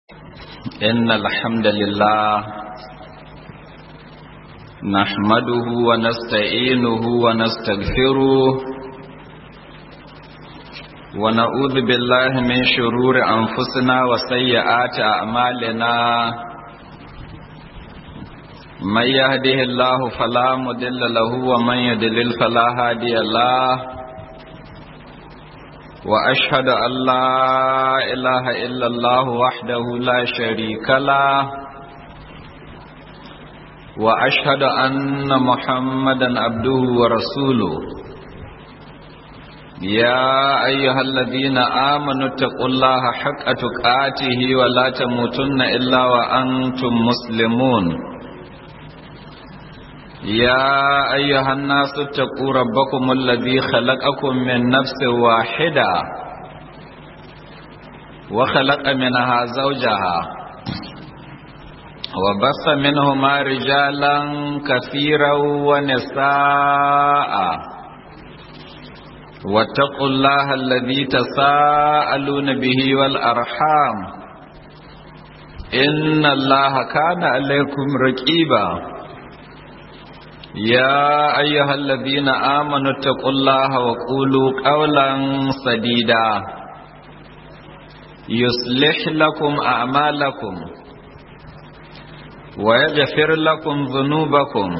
إن الحمد لله نحمده ونستعينه ونستغفره ونعوذ بالله من شرور أنفسنا وسيئات أعمالنا من يهده الله فلا مضل له ومن يضلل فلا هادي له وأشهد أن لا إله إلا الله وحده لا شريك له وأشهد أن محمدا عبده ورسوله يا أيها الذين آمنوا اتقوا الله حق تقاته ولا تموتن إلا وأنتم مسلمون يا أيها الناس اتقوا ربكم الذي خلقكم من نفس واحدة وخلق منها زوجها وبث منهما رجالا كثيرا ونساء واتقوا الله الذي تساءلون به والأرحام إن الله كان عليكم رقيبا يا أيها الذين آمنوا اتقوا الله وقولوا قولا سديدا يصلح لكم أعمالكم ويغفر لكم ذنوبكم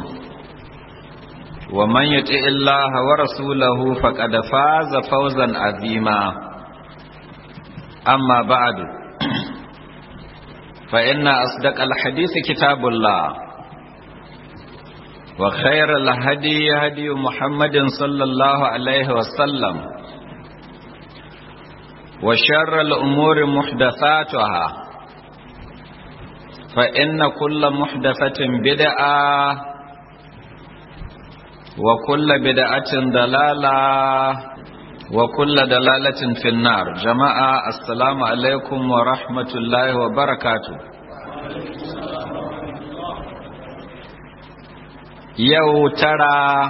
ومن يطع الله ورسوله فقد فاز فوزا عظيما أما بعد فإن أصدق الحديث كتاب الله وخير الهدي هدي محمد صلى الله عليه وسلم وشر الأمور محدثاتها فإن كل محدثة بدعة وكل بدعة ضلالة وكل ضلالة في النار. جماعة السلام عليكم ورحمة الله وبركاته. yau tara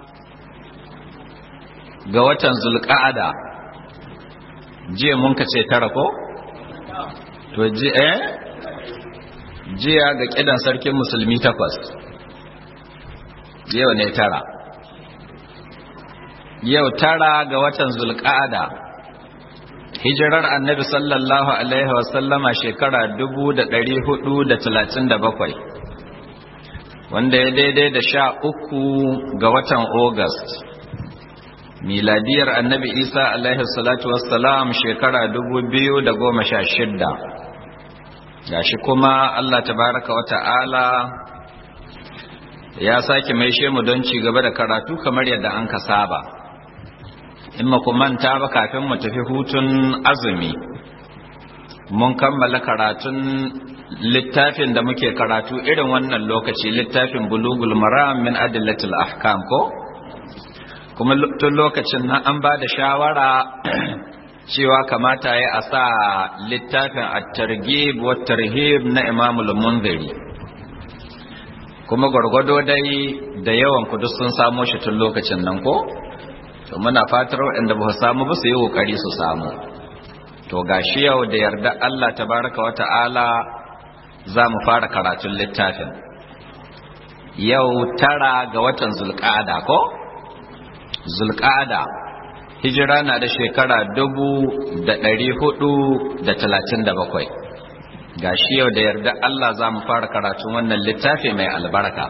ga watan zulqa'ada jiya mun kace tara ko to jiya ga kidan sarkin musulmi 8 yau ne tara yau tara ga watan zulqa'ada hijirar annabi sallallahu alaihi wasallama shekara 1437 wanda ya daidai da 13 ga watan August miladiyar annabi Isa alaihi salatu wassalam shekara 2016 gashi kuma Allah tabaraka wa ta'ala ya sake maishe mu don ci gaba da karatu kamar yadda an ka saba in ma ku manta ba kafin mu tafi hutun azumi mun kammala karatun littafin da muke karatu irin wannan lokaci littafin bulugul maram min adillatil ahkam ko kuma tun lokacin nan an ba da shawara cewa kamata ya asa littafin at-targhib wa tarhib na Imam al-Munziri kuma gwargwado dai da yawan ku duk sun samu shi tun lokacin nan ko to muna fatar waɗanda ba su samu ba su yi kokari su samu to gashi yau da yarda Allah tabaraka wa ta'ala za mu fara karatun littafin yau tara ga watan zulqa'ada ko zulqa'ada hijira na da shekara 1437 gashi yau da yarda Allah za mu fara karatun wannan littafi mai albarka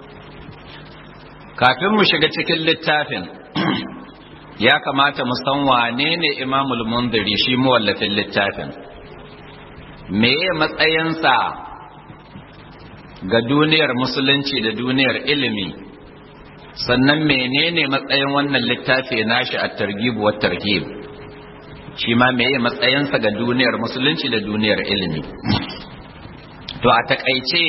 kafin mu shiga cikin littafin ya kamata mu san wane ne Imamul Munziri shi mawallafin littafin meye matsayinsa ga duniyar musulunci da duniyar ilimi sannan menene matsayin wannan littafi nashi at-targhib wa tarhib shi ma meye matsayinsa ga duniyar musulunci da duniyar ilimi to a takaice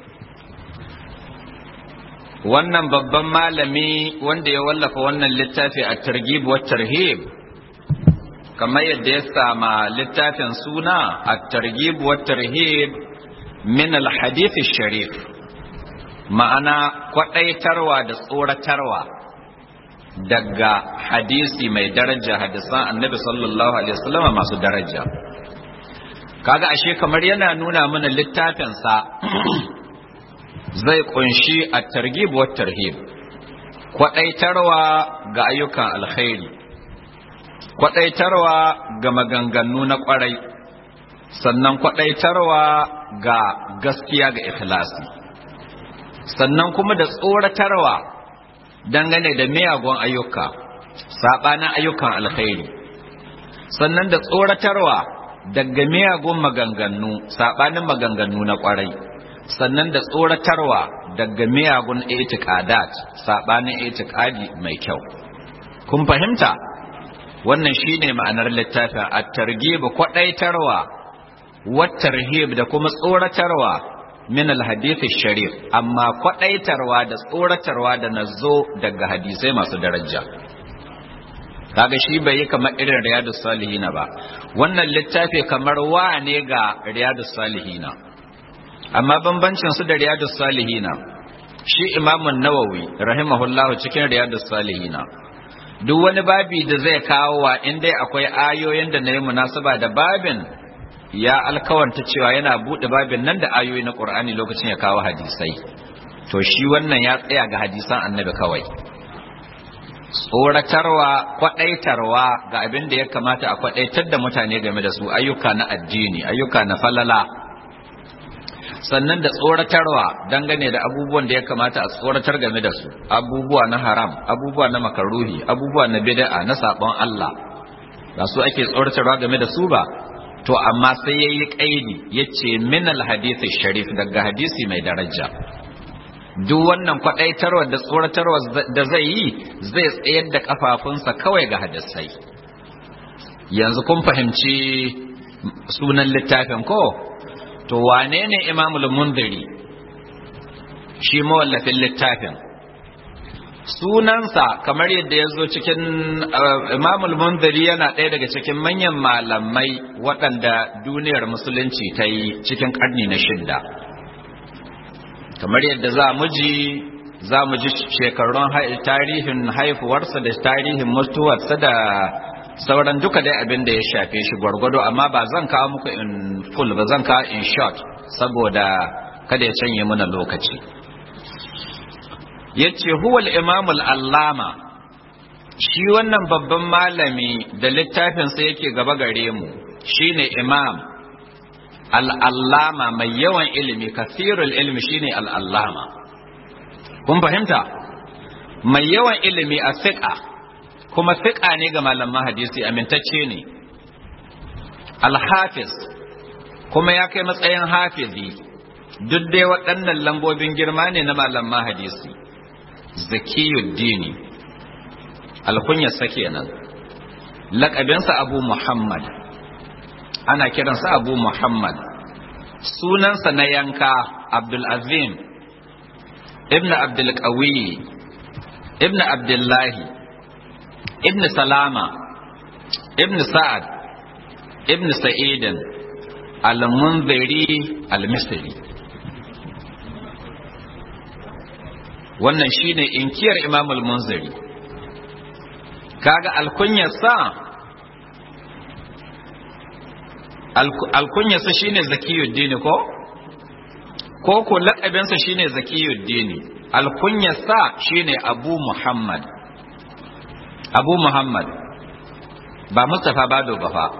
wannan babban malami wanda ya wallafa wannan littafi at-targhib wa tarhib kamar yadda ya sama littafin suna at-targhib wa tarhib min al-hadith sharif ma'ana kwadaitarwa da tsoratarwa daga hadisi mai daraja hadisan annabi sallallahu alaihi wasallam masu daraja kaga ashe kamar yana nuna mana littafinsa zai kunshi at-targhib wa tarhib, kwadaitarwa ga ayyukan alkhairi, kwadaitarwa ga maganganu na kwarai, sannan kwadaitarwa ga gaskiya ga ikhlasi, sannan kuma da tsoratarwa dangane da miyagun ayyuka sabanin ayyukan alkhairi, sannan da tsoratarwa daga miyagun maganganu sabanin maganganu na kwarai, sannan da tsoratarwa daga miyagun itiqadat sabanin itiqadi mai kyau. Kun fahimta? Wannan shine ma'anar littafin at-targhib, kwadaitarwa wa tarhib da kuma tsoratarwa min al-hadith sharif, amma kwadaitarwa da tsoratarwa da nazo daga hadisai masu daraja. Kaga shi bai yi kamar irin riyadus salihina ba, wannan littafi kamar wa ne ga riyadus salihina, amma bambancin su da riyadus salihina, shi imamun nawawi rahimahullahu cikin riyadus salihina duk wani babi da zai kawo wa inda akwai ayoyin da na yi munasaba da babin, ya alkawanta cewa yana buɗe babin nan da ayoyi na Qur'ani lokacin ya kawo hadisai. To shi wannan ya tsaya ga hadisan annabi kawai, tsoratarwa, kwadaitarwa ga abin da ya kamata a kwadaitar da mutane game da su, ayyuka na addini, ayyuka na falala, sannan da tsoratarwa dangane da abubuwan da ya kamata a tsoratar game da su, abubuwa na haram, abubuwa na makaruhi, abubuwa na bid'a, na sabon Allah, ba su ake tsoratarwa game da su ba. To amma sai yayi kaidi yace min al-hadith sharif, daga hadisi mai daraja. Duk wannan kwadaitarwa da tsoratarwa da zai yi zai tsayar da kafafunsa kawai ga hadisai. Yanzu kun fahimci sunan littafin ko? To wane ne Imamul Mundhiri? Shi mawallafin littafin. Sunansa kamar yadda ya zo cikin Imamul Mundhiri yana ɗaya daga cikin manyan malamai waɗanda duniyar musulunci ta yi cikin ƙarni na 6. Kamar yadda za mu ji shekarun tarihin haifuwarsa da tarihin mutuwarsa da sauran duka dai abin da ya shafe shi gwargwado, amma ba zan kawo muku in full ba, zan kawo in short saboda kada ya canye mana lokaci. Yace huwa al-imam al-allama, shi wannan babban malami da littafin sa yake gaba gare mu shine imam al-allama, mai yawan ilimi, kasirul ilmi shine al-allama. Kun fahimta? Mai yawan ilimi a fiqh, kuma fiqh ne ga malaman hadisi, amintacce ne. Al-hafiz, kuma ya kai matsayin hafizi, duk dai waɗannan lambobin girma ne na malaman hadisi. Zakiyuddini, alkunyarsa kenan, laƙabinsa Abu Muhammad, ana kiransa Abu Muhammad, sunansa na yanka Abdul Azim ibn Abdul Qawi ibn Abdullahi ibn Salama ibn Sa'ad ibn Sa'idin al-Munziri al-Misri. Wannan shine inkiyar Imam al-Munziri. Kaga alkunyarsa shine Zakiyuddin ko laqabinsa shine Zakiyuddin, alkunyarsa shine Abu Muhammad ba Mustafa Bado ba fa.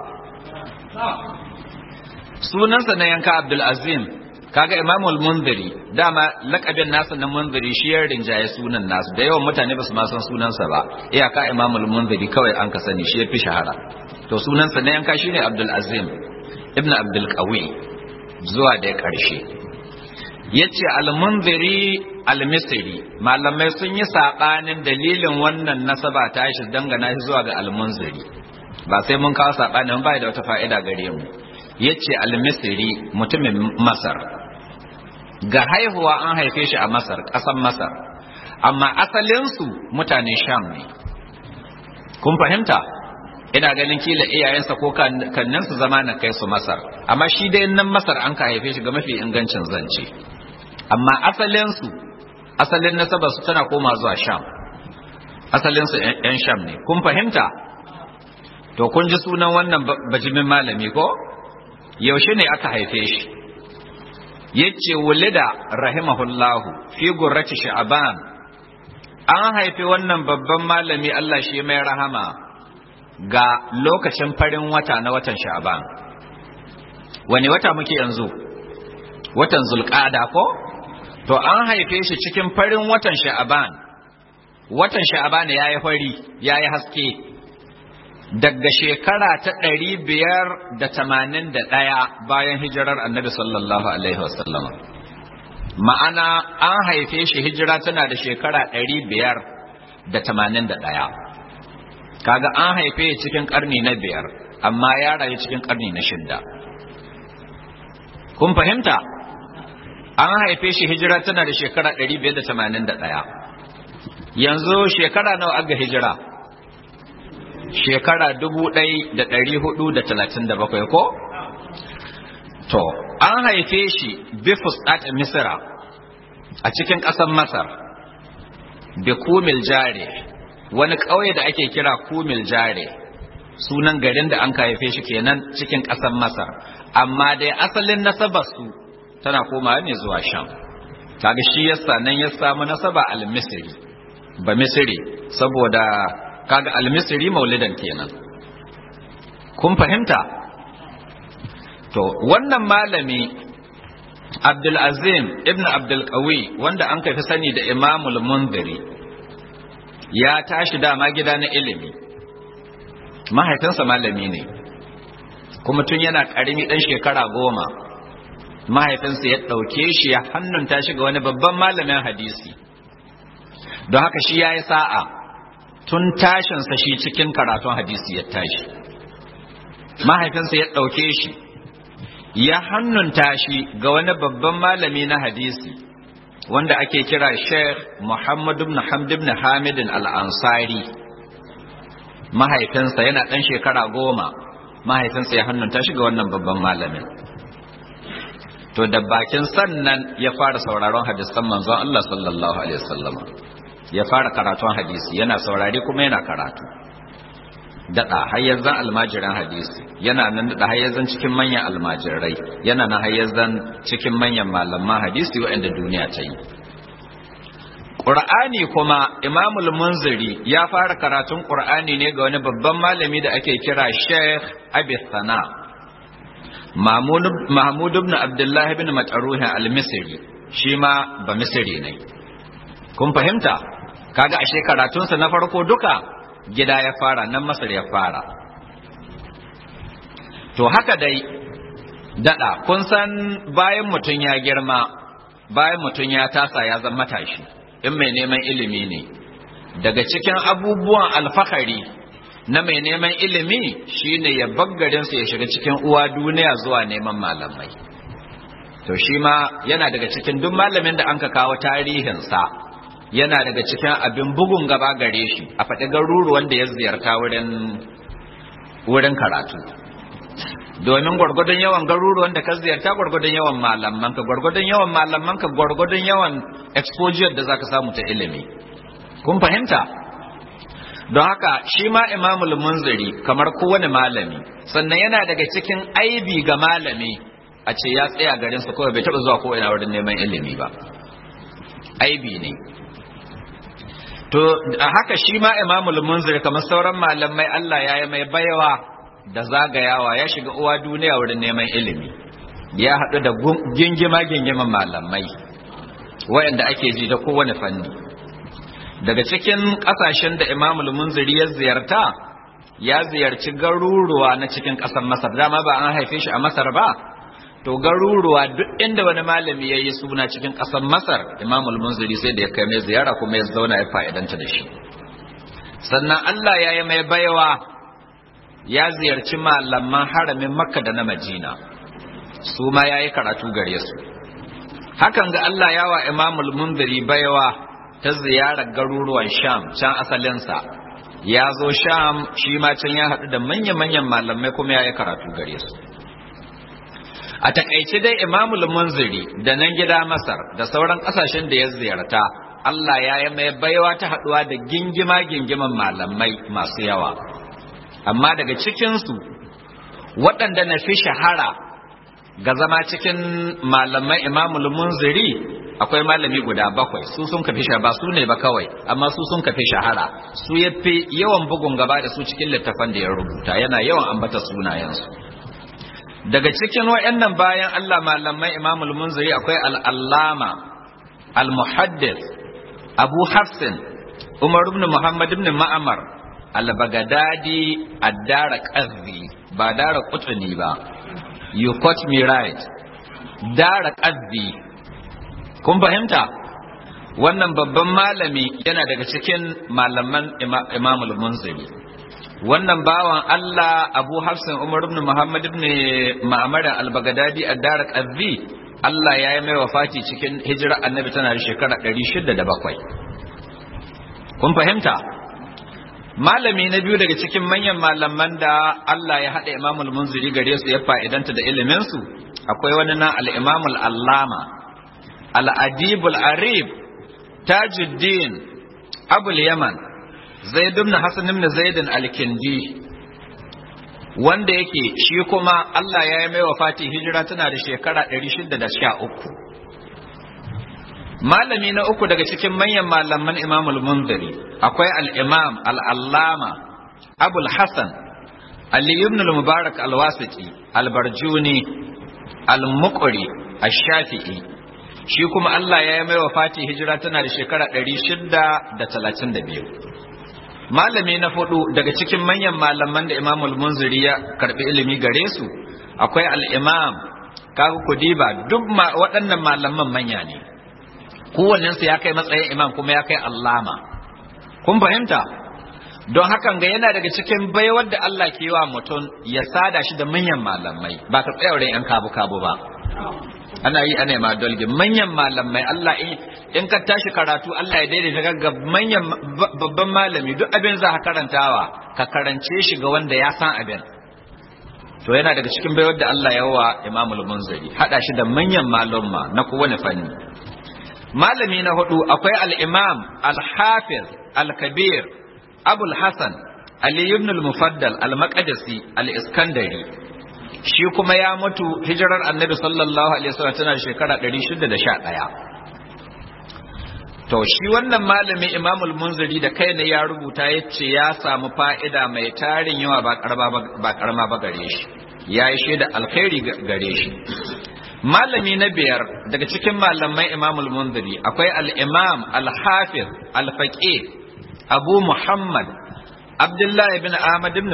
Sunansa na yanka Abdul Azim. Kaga Imamul Munziri dama lakabin nasa na Munziri shi ya rinjaye sunan nasu, da yawan mutane ba su ma san sunansa ba, iyaka Imamul Munziri kawai an ka sani, shi ya fi shahara. To sunansa na yanka shine Abdul Azim ibn Abdul Qawi zuwa da karshe. Yace al-Munziri al-Misri, malamai sun yi sabanin dalilin wannan nasaba ta shi dangana shi zuwa ga al-Munziri, ba sai mun kawo sabanin, ba da wata fa'ida gare mu. Yace al-Misri mutumin Masar, ga haihuwa an haife shi a Masar, ƙasar Masar, amma asalinsu mutane Sham ne. Kun fahimta? Ina ganin kila iyayensa ko kanninsu zama na kai su Masar, amma shi dai nan Masar an ka haife shi ga mafi ingancin zance. Amma asalin nasabar su tana koma zuwa Sham, asalinsu ‘yan Sham ne. Kun fahimta? To kun ji sunan wannan bajimin malami ko? yaushe ne aka haife shi yace wulida rahimahullahu fi gurrati sha'ban an haife wannan babban malami Allah shi mai rahama ga lokacin farin wata na watan sha'ban. Wani wata muke yanzu? Watan zulqa'ada ko? To an haife shi cikin farin watan sha'ban. Watan sha'ban yayi fari yayi haske daga shekara ta 581 bayan hijirar Annabi sallallahu alaihi wasallam. Ma'ana an haife shi hijira tana da shekara 581. Kaga an haife cikin karni na 5 amma ya rayu cikin karni na 6. Kun fahimta? An haife shi hijira tana da shekara 581. Yanzu shekara nawa aga hijira? Shekara 1437 ko? To, an haife shi Bifus at Misra a cikin ƙasar Masar, da Kumil Jare, wani ƙauye da ake kira Kumil Jare, sunan garin da an haife shi kenan cikin ƙasar Masar, amma dai asalin nasabarsu tana komawa ne zuwa Sham. Kaga shi yasa nan ya samu nasaba al-Misri, ba Misri, saboda kaga al-Misri maulidan kenan. Kun fahimta? To wannan malami Abdul Azim ibn Abdul Qawi wanda an kai sani da Imamul Munziri ya tashi dama gida na ilimi. Mahaifinsa malami ne, kuma tun yana ƙarami ɗan shekara 10 mahaifinsa ya ɗauke shi ya hannunta shi ga wani babban malamin hadisi. Don haka shi ya yi sa'a tun tashinsa shi cikin karatun hadisi ya tashi. Mahaifinsa ya ɗauke shi ya hannunta shi ga wani babban malami na hadisi wanda ake kira Sheikh Muhammad ibn Hamd ibn Hamid al-Ansari. Mahaifinsa yana ɗan shekara 10 mahaifinsa ya hannunta shi ga wannan babban malamin. To da bakin sannan ya fara sauraron hadisan manzon Allah sallallahu alaihi wasallam, ya fara karatun hadisi, yana saurari kuma yana karatu. Daɗa hayyazan almajiran hadisi, yana nan daɗa hayyazan cikin manyan almajirai, yana nan hayyazan cikin manyan malaman hadisi waɗanda duniya ta yi. Ƙur'ani kuma Imamul Munziri ya fara karatun Ƙur'ani ne ga wani babban malami da ake kira Sheikh Abi Sana Mahmud ibn Abdullah ibn Mat'aruh al-Misri, shi ma ba Misri ne. Kun fahimta? Kaga ashe karatunsa na farko duka gida ya fara, nan Masar ya fara. To haka dai daɗa kun san bayan mutum ya girma, bayan mutum ya tasa ya zama matashi, in mai neman ilimi ne, daga cikin abubuwan alfahari na mai neman ilimi shine ya baggarinsa ya shiga cikin uwa duniya zuwa neman malamai. To shi ma yana daga cikin duk malamin da an ka kawo tarihinsa, yana daga cikin abin bugun gaba gare shi a faɗi garuruwan da ya ziyarta wurin karatu. Domin gwargwadon yawan garuruwan da ka ziyarta gwargwadon yawan malamanka, gwargwadon yawan malamanka gwargwadon yawan exposure da zaka samu ta ilimi. Kun fahimta? Don haka shi ma Imamul Munziri kamar kowane malami, sannan yana daga cikin aibi ga malami a ce ya tsaya garinsa kawai bai taɓa zuwa ko ina wurin neman ilimi ba. Aibi ne. To haka shi ma Imamul Munziri kamar sauran malamai Allah ya yi mai baiwa da zagayawa, ya shiga uwa duniya wurin neman ilimi, ya haɗu da gingima malamai wayanda ake ji da kowane fanni. Daga cikin ƙasashen da Imamul Munziri ya ziyarta, ya ziyarci garuruwa na cikin ƙasar Masar. Dama ba an haife shi a Masar ba, to garuruwa duk inda wani malami ya yi suna cikin ƙasar Masar, Imamul Munziri sai da ya kai mai ziyara kuma ya zauna ya fa'idanta da shi. Sannan Allah ya yi mai baiwa, ya ziyarci malaman haramin Makka da na Madina, su ma ya yi karatu gare su. Hakan ga Allah ya wa Imamul Munziri baiwa ta ziyarar garuruwan Sham, can asalinsa. Ya zo Sham, shi ma can ya haɗu da manya-manyan malamai kuma ya yi karatu gare su. A takaice dai Imamul Munziri da nan gida Masar da sauran ƙasashen da ya ziyarta, Allah ya yi mai baiwa ta haɗuwa da gingiman malamai masu yawa. Amma daga cikinsu waɗanda na fi shahara ga zama cikin malaman Imamul Munziri akwai malami guda 7 su sun kafi ba su ne ba kawai amma su sun kafi shahara su yafi yawan bugun gaba da su cikin littafan da ya rubuta yana yawan ambata sunayensu. Daga cikin wayannan bayan Allah malaman Imamul Munziri akwai al-Allama al-Muhaddith Abu Hafsin Umar ibn Muhammad ibn Ma'mar al-Baghdadi ad-Daraqutni ba Daraqutni ba, you quote me right, Daraqutni. Kun fahimta? Wannan babban malami yana daga cikin malaman Imamul Munziri. Wannan bawan Allah Abu Hafsin Umar ibn Muhammad ibn Ma'mar al-Baghdadi ad-Daraqutni, Allah ya yi mai wafati cikin hijira annabi tana da shekara 607. Kun fahimta? Malami na biyu daga cikin manyan malaman da Allah ya haɗa Imamul Munziri gare su ya fa'idanta da iliminsu akwai wani na al-Imamul Allama al-Adibul Arif Tajuddin Abul Yaman Zaid ibn Hasan ibn Zaid al-Kindi, wanda yake shi kuma Allah ya yi mai wafati hijira tana da shekara 613. Malami na uku daga cikin manyan malaman Imamul Munziri akwai al-Imam al-Allama Abul Hasan Ali ibn al-Mubarak al-Wasiti al-Barjuni al-Muqri ash-Shafi'i, shi kuma Allah ya yi mai wafati hijira tana da shekara 632. Malami na hudu daga cikin manyan malaman da Imamul Munziri ya karbi ilimi gare su akwai al-Imam kaga kudiba duk waɗannan malaman manya ne, kowannensu ya kai matsayin imam kuma ya kai allama. Kun fahimta? Don hakan ga yana daga cikin baiwar da Allah ke wa mutum ya sada shi da manyan malamai, ba ka tsaya wurin yan kabu-kabu ba. Ana yi ana ma dolge manyan malamai. Allah in ka tashi karatu Allah ya daidaita ga manyan babban malami, duk abin za ka karantawa ka karance shi ga wanda ya san abin. To yana daga cikin baiwar da Allah ya wa Imamul Munziri, hada shi da manyan malumma na kowane fanni. Malami na hudu akwai al-Imam al-Hafiz al-Kabir Abul Hasan Ali ibn al-Mufaddal al-Maqdisi al-Iskandari, shi kuma ya mutu hijirar Annabi sallallahu alaihi wasallam tana shekara 611. To shi wannan malami Imamul Munziri da kai ne ya rubuta yace ya samu fa'ida mai tarin yawa ba karama ba gare shi, yayi shaida alkhairi gare shi. Malami na biyar daga cikin malamai Imamul Munziri akwai al-Imam al-Hafiz al-Faqih Abu Muhammad Abdullah ibn Ahmad ibn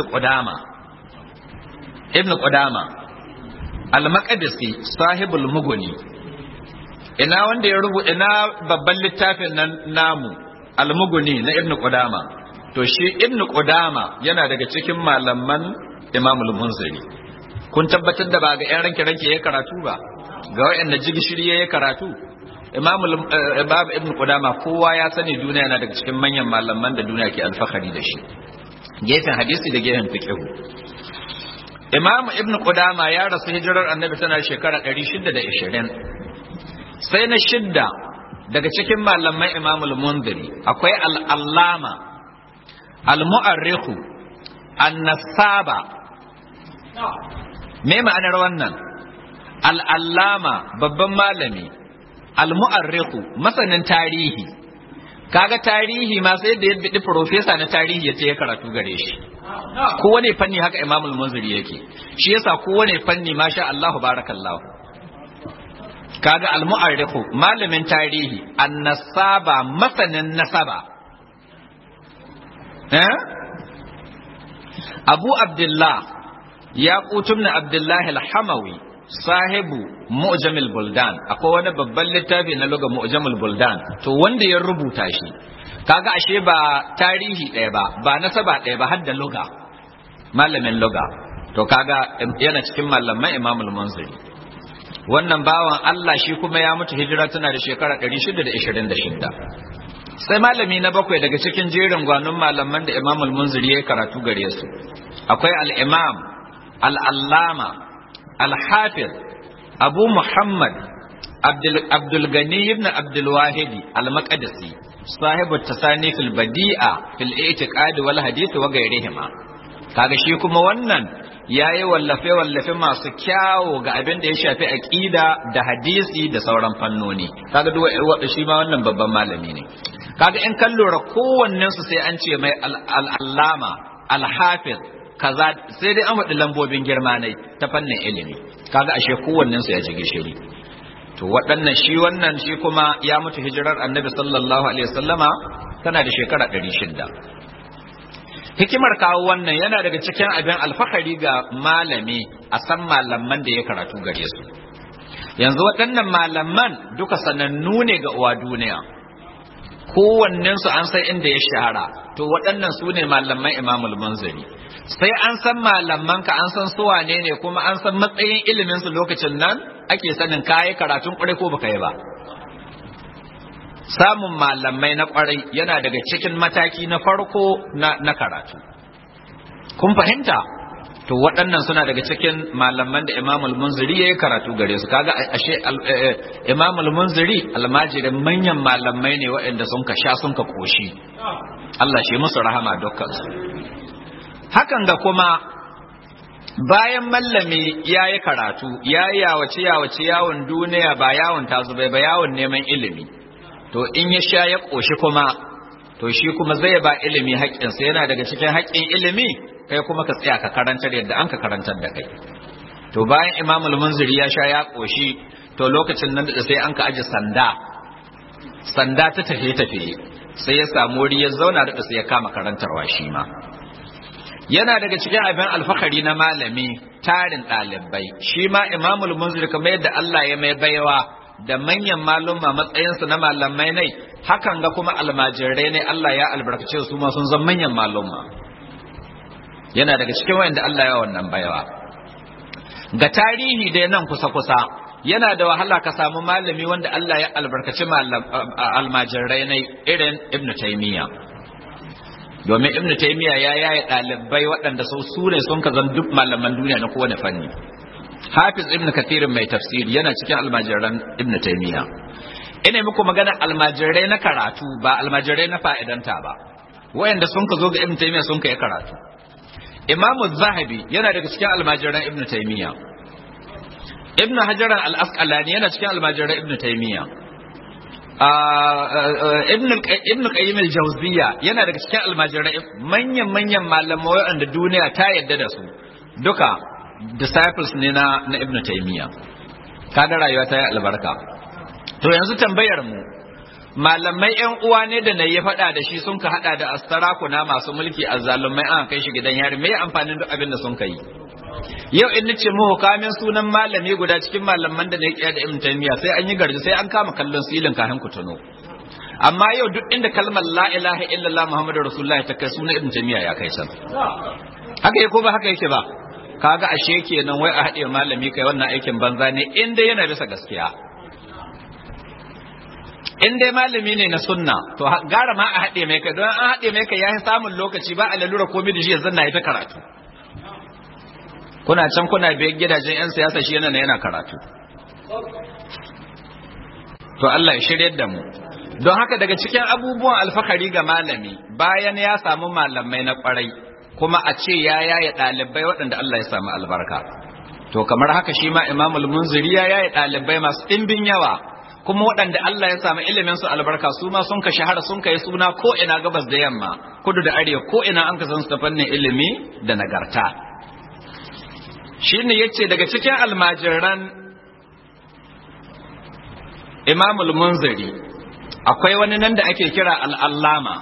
Qudama al-Maqdisi sahibul Mughni. Ina wanda ya rubuta ina babban littafin nan namu al-Mughni na Ibn Qudama, to shi Ibn Qudama yana daga cikin malaman Imamul Munziri. Kun tabbatar da ba ga yan ranke ya karatu ba, ga wayanda jigishiri ya karatu. Imamul Ibn Qudama kowa ya sani duniya yana daga cikin manyan malaman da duniya ke alfahari da shi, gefen hadisi da gefen fiqh. Imam Ibn Qudama ya rasu hijirar Annabi tana shekara 620. Sai na shidda daga cikin malaman Imamul Munziri akwai al-Allama al-Mu'arrikh an-Nasaba. Me ma'anar wannan? Al-Allama babban malami, al-Mu'arrikh masanin tarihi. Kaga tarihi ma sai da ya bidi professor na tarihi yace ya karatu gare shi. Kowane fanni haka Imamul Munziri yake. Shi yasa kowane fanni masha Allah barakallahu. Kaga al-Mu'arrikh malamin tarihi, an-Nasaba masanin nasaba. Abu Abdullah Yaqut ibn Abdullah al-Hamawi sahibu Mu'jamul Buldan, akwai wani babban littafi na lugha Mu'jamul Buldan, to wanda ya rubuta shi kaga ashe ba tarihi ɗaya ba nasaba ɗaya ba har da lugha, malamin lugha. To kaga yana cikin malaman Imamul Munziri. Wannan bawan Allah shi kuma ya mutu hijira tana da shekara 626. Sai malami na bakwai daga cikin jerin gwanon malaman da Imamul Munziri ya karatu gare su akwai al-Imam al-Allama al-Hafiz Abu Muhammad Abdul Ghani ibn Abdul Wahid al-Maqdisi sahibu tasanif al-Badi'a fil i'tiqad wal hadith wa ghayrihima. Kaga shi kuma wannan yayi wallafe masu kyawo ga abin da ya shafi aqida da hadisi da sauran fannoni kaga duk wanda shi ma wannan babban malami ne kaga in kan lura kowannen su sai an ce mai al-allama al-hafiz kaza sai dai an wadi lambobin girma ne ta fannin ilimi kaga ashe kowannen su ya ji gishiri to waɗannan wannan shi kuma ya mutu hijirar annabi sallallahu alaihi wasallama tana da shekara 600 hikimar kawo wannan yana daga cikin abin alfahari ga malami a san malaman da ya karatu gare su yanzu waɗannan malaman duka sanannu ne ga uwa duniya kowannensu an san inda ya shahara to waɗannan su ne malaman imamul munziri sai an san malaman ka an san su wane ne kuma an san matsayin ilimin su lokacin nan ake sanin kayi karatun ƙwarai ko baka yi ba samun malamai na ƙwarai yana daga cikin mataki na farko na karatu kun fahimta to waɗannan suna daga cikin malaman da imamul munziri ya yi karatu gare su kaga ashe imamul munziri almajirin manyan malamai ne waɗanda sun ka sha sun ka koshi Allah shi musu rahama dukkan su hakan ga kuma bayan mallami ya yi karatu ya yi yawace yawon duniya ba yawon tazubai ba yawon neman ilimi to in ya sha ya ƙoshi kuma to shi kuma zai ba ilimi haƙƙinsa yana daga cikin haƙƙin ilimi kai kuma ka tsaya ka karantar yadda an ka karantar da kai to bayan imamul munziri ya sha ya ƙoshi to lokacin nan da sai an ka aje sanda ta tafiye sai ya samu wuri ya zauna da sai ya kama karantarwa shi ma yana daga cikin abin alfahari na malami tarin ɗalibai shi ma imamul munziri kamar yadda Allah ya mai baiwa da manyan malumma matsayinsu na malamai ne hakan ga kuma almajirai ne Allah ya albarkace su ma sun zama manyan malumma yana daga cikin wanda Allah ya wannan baiwa ga tarihi da nan kusa yana da wahala ka samu malami wanda Allah ya albarkaci almajirai ne irin Ibn Taymiyyah domin Ibn Taymiyyah ya yaye ɗalibai waɗanda su ne sun ka zan duk malaman duniya na kowane fanni Hafiz Ibn Kathir mai tafsiri yana cikin almajiran Ibn Taymiyyah ina muku magana almajirai na karatu ba almajirai na fa'idanta ba wayanda sun ka zo ga Ibn Taymiyyah sun kai karatu Imam Az-Zahabi yana daga cikin almajiran Ibn Taymiyyah Ibn Hajar al-Asqalani yana cikin almajiran Ibn Taymiyyah Ibn Qayyim al-Jawziyya yana daga cikin almajiran manyan malamai wanda duniya ta yadda da su duka disciples ne na Ibn Taymiyyah kaga rayuwa ta yi albarka to yanzu tambayar mu malamai ƴan uwa ne da nayi faɗa da shi sun ka hada da astarakuna masu mulki azzalumai an kai shi gidan yari me amfanin duk abin da sun kai yau in nace mu hukamin sunan malami guda cikin malaman da nake da Ibn Taymiyyah sai an yi garji sai an kama kallon silin kafin ku tuno amma yau duk inda kalmar la ilaha illallah muhammadur rasulullah ta kai sunan Ibn Taymiyyah ya kai san haka yake ko ba haka yake ba kaga ashe kenan wai a haɗe malami kai wannan aikin banza ne in dai yana bisa gaskiya in dai malami ne na sunna to gara ma a haɗe mai kai don an haɗe mai kai yayin samun lokaci ba a lalura komai da shi yanzu na yi ta karatu kuna can kuna biyan gidajen yan siyasa shi yana karatu to Allah ya shiryar da mu don haka daga cikin abubuwan alfahari ga malami bayan ya samu malamai na kwarai kuma a ce ya yaye ɗalibai waɗanda Allah ya samu albarka to kamar haka shi ma Imamul Munziri ya yaye ɗalibai masu ɗimbin yawa kuma waɗanda Allah ya samu ilimin su albarka su ma sun ka shahara sun kai suna ko ina gabas da yamma kudu da arewa ko ina an ka san su ta fannin ilimi da nagarta shine yace daga cikin almajiran Imamul Munziri akwai wani nan da ake kira al-Allama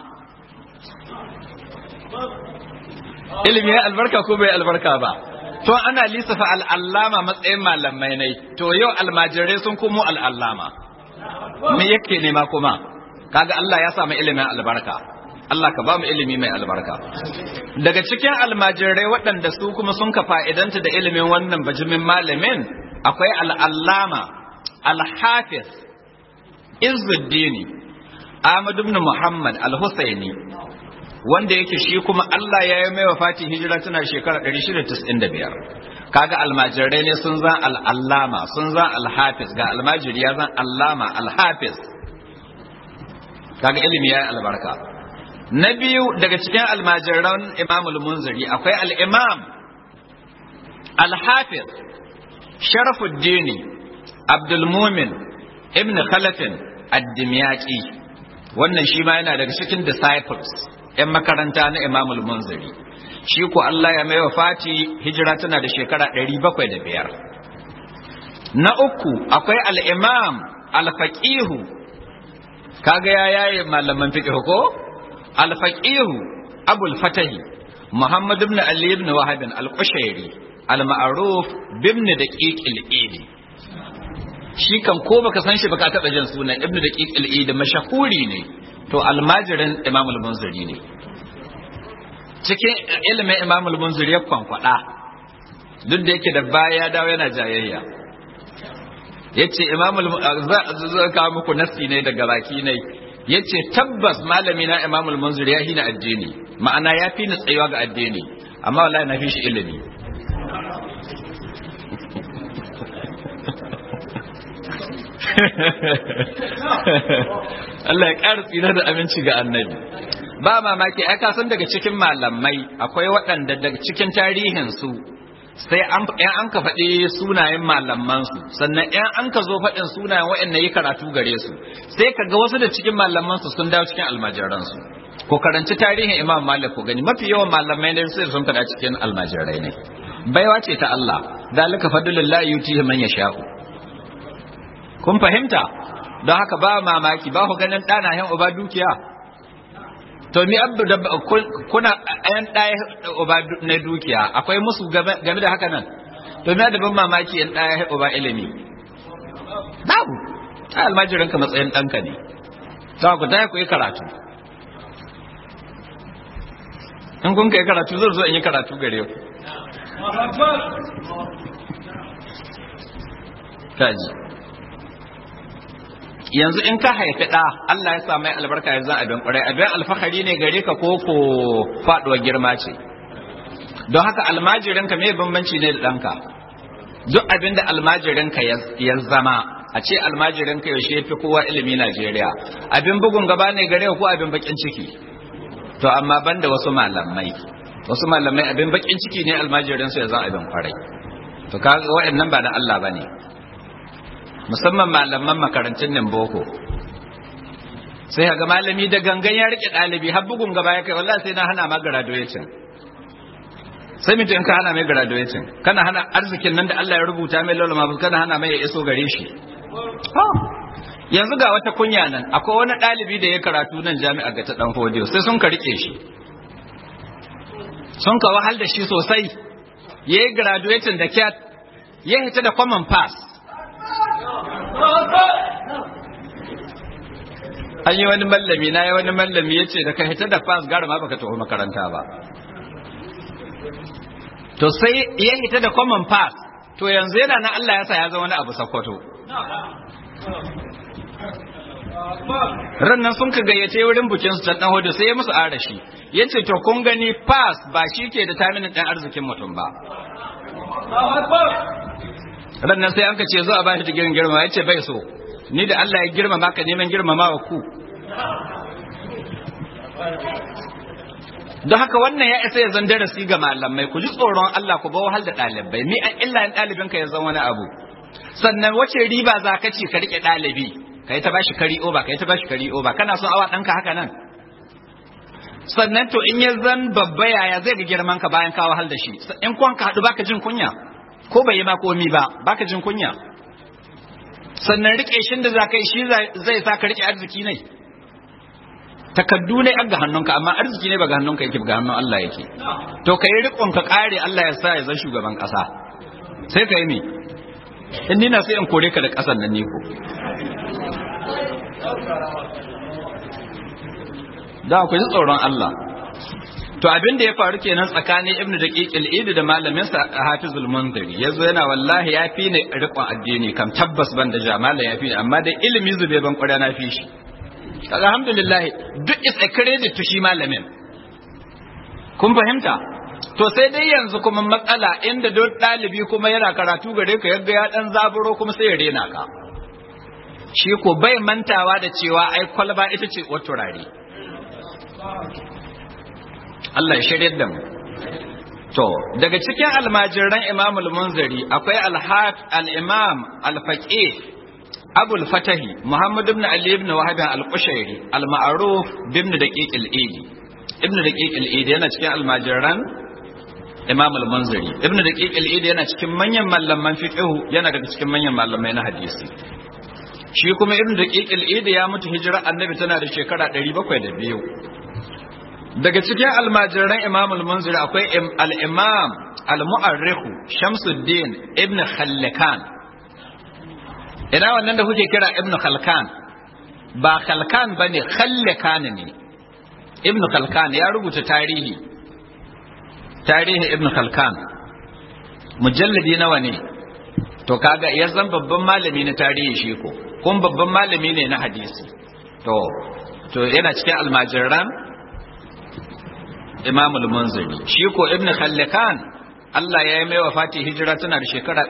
ilimi ya albarka ko bai albarka ba to ana lissafa al-Allama matsayin malamai ne to yau almajirai sun komo al-Allama me yake nema kuma kaga Allah ya samu ilimin albarka Allah ka ba mu ilimi mai albarka daga cikin almajirai waɗanda su kuma sun ka fa'idanta da ilimin wannan bajimin malamin akwai al-Allama al-Hafiz Izzuddin Ahmad ibn Muhammad al-Husaini wanda yake shi kuma Allah ya yi mai wafati hijira tana shekara 695 kaga almajirai ne sun zan al-Allama sun zan al-Hafiz ga almajiri ya zan Allama al-Hafiz kaga ilimi ya yi albarka na biyu daga cikin almajiran Imamul Munziri akwai al-Imam al-hafiz sharafuddin abdul mumin ibn khalafin ad-dimyaqi wannan shi ma yana daga cikin disciples ‘yan makaranta na imamul munziri shi ko Allah ya mai wafati hijira tana da shekara 705. Na uku akwai al'imam al-faqihu kaga ya yaye malaman fiqh ko al-faqihu abul fatahi muhammad ibn ali ibn wahab al-qushairi al-ma'ruf ibn daqiq al-idi shi kan ko baka san shi baka taba jin sunan ibn daqiq al-idi mashahuri ne to almajirin imam al-munziri ne cikin ilimin imam al-munziri ya kwankwada duk da yake da baya ya dawo yana jayayya yace imam al-zaka muku nasi ne daga baki ne yace tabbas malami na imam al-munziri ya hina addini ma'ana ya fi ni tsayuwa ga addini amma wallahi na fi shi ilimi Allah ya ƙara tsira da aminci ga annabi ba mamaki ai ka san daga cikin malamai akwai waɗanda daga cikin tarihin su sai an ka faɗi sunayen malaman su sannan an ka zo faɗin sunayen waɗanda yi karatu gare su sai ka ga wasu da cikin malaman su sun dawo cikin almajiran su ko karanci tarihin Imam Malik ko gani mafi yawan malamai ne sai sun faɗa cikin almajirai ne baiwa ce ta Allah dalika fadlullahi yutihi man yasha'u kun fahimta don haka ba mamaki ba ku ganin ɗana yan uba dukiya to ni abdu da kuna ayan ɗaya uba na dukiya akwai musu game da haka nan to ni da ban mamaki yan ɗaya uba ilimi babu ai almajirin ka matsayin ɗanka ne to ku dai ku yi karatu in kun kai karatu zan zo in yi karatu gare ku kaji yanzu in ka haifi ɗa Allah ya sa mai albarka yanzu abin ƙwarai abin alfahari ne gare ka ko faɗuwar girma ce don haka almajirinka mai bambanci ne da ɗanka duk abin da almajirinka ya zama a ce almajirinka yaushe ya fi kowa ilimi Najeriya abin bugun gaba ne gare ko abin bakin ciki to amma banda wasu malamai abin bakin ciki ne almajirinsu ya zama abin ƙwarai to kaga waɗannan ba na Allah ba ne musamman malaman makarantun nan boko sai ga malami da gangan ya rike ɗalibi har bugun gaba ya kai wallahi sai na hana ma graduation sai mutum in ka hana mai graduation kana hana arzikin nan da Allah ya rubuta mai laula ma kana hana mai ya iso gare shi yanzu ga wata kunya nan akwai wani ɗalibi da ya karatu nan jami'a ga ta dan fodiyo sai sun ka rike shi sun ka wahal da shi sosai yayi graduation da kyat ya hita da common pass an yi wani mallami ya ce da ka hita da pass gara ma baka taho makaranta ba to sai ya hita da common pass to yanzu yana na Allah ya sa ya zama wani abu sakkwato rannan sun ka gayyace wurin bukin su dan hodo sai ya musu arashi yace to kun gani pass ba shi ke da taminin dan arzikin mutum ba rannan sai an ka ce zo a bashi digirin girma ya ce bai so ni da Allah ya girmama ka neman girmama wa ku don haka wannan ya isa ya zan darasi ga malamai ku ji tsoron Allah ku ba wahal da ɗalibai mi an illa in ɗalibin ka ya zan wani abu sannan wace riba za ka ce ka rike ɗalibi ka yi ta bashi kari oba kana son awa ɗanka haka nan sannan to in ya zan babba yaya zai ga girman ka bayan ka wahal da shi in kwan ka haɗu baka jin kunya ko bai yi ma komi ba baka jin kunya sannan rike shin da za ka yi shi zai sa ka rike arziki ne takaddu ne ga hannunka amma arziki ne ba ga hannunka yake ga hannun Allah yake to kai rikon ka kare Allah ya sa ya zan shugaban kasa sai ka yi me in ni na sai in kore ka da kasan nan ne ko da ku ji tsoron Allah to abin da ya faru kenan tsakanin Ibn Daqiq al-Eid da malamin sa Hafizul Munziri yazo yana wallahi yafi ne rikon addini kam tabbas ban da jamala yafi amma da ilimi zube ban kwara na fi shi alhamdulillah duk is a credit to shi malamin kun fahimta to sai dai yanzu kuma matsala inda duk dalibi kuma yana karatu gare ka yaga ya dan zaburo kuma sai ya rena ka shi ko bai mantawa da cewa ai kwalba ita ce uwar turare Allah ya shirye da mu to daga cikin almajiran Imam al-Munziri akwai al-Imam al-Faqih Abu al-Fatahi Muhammad ibn Ali ibn Wahab al-Qushairi al-Ma'ruf ibn Daqiq al-Idi ibn Daqiq al-Idi yana cikin almajiran Imam al-Munziri ibn Daqiq al-Idi yana cikin manyan malaman fiqh yana daga cikin manyan malamai na hadisi shi kuma ibn Daqiq al-Idi ya mutu hijira annabi tana da shekara 702 daga cikin almajiran Imam al-Munziri akwai al-Imam al-Mu'arrikh Shamsuddin ibn Khalkan ina wannan da kuke kira ibn Khalkan ba Khalkan bane Khalkan ne ibn Khalkan ya rubuta tarihi ibn Khalkan mujalladi nawa ne to kaga ya zan babban malami na tarihi shi ko kun babban malami ne na hadisi to yana cikin almajiran Imam al-Munziri shi ko ibn Khalkan Allah ya yi mai wafati hijira tana da shekara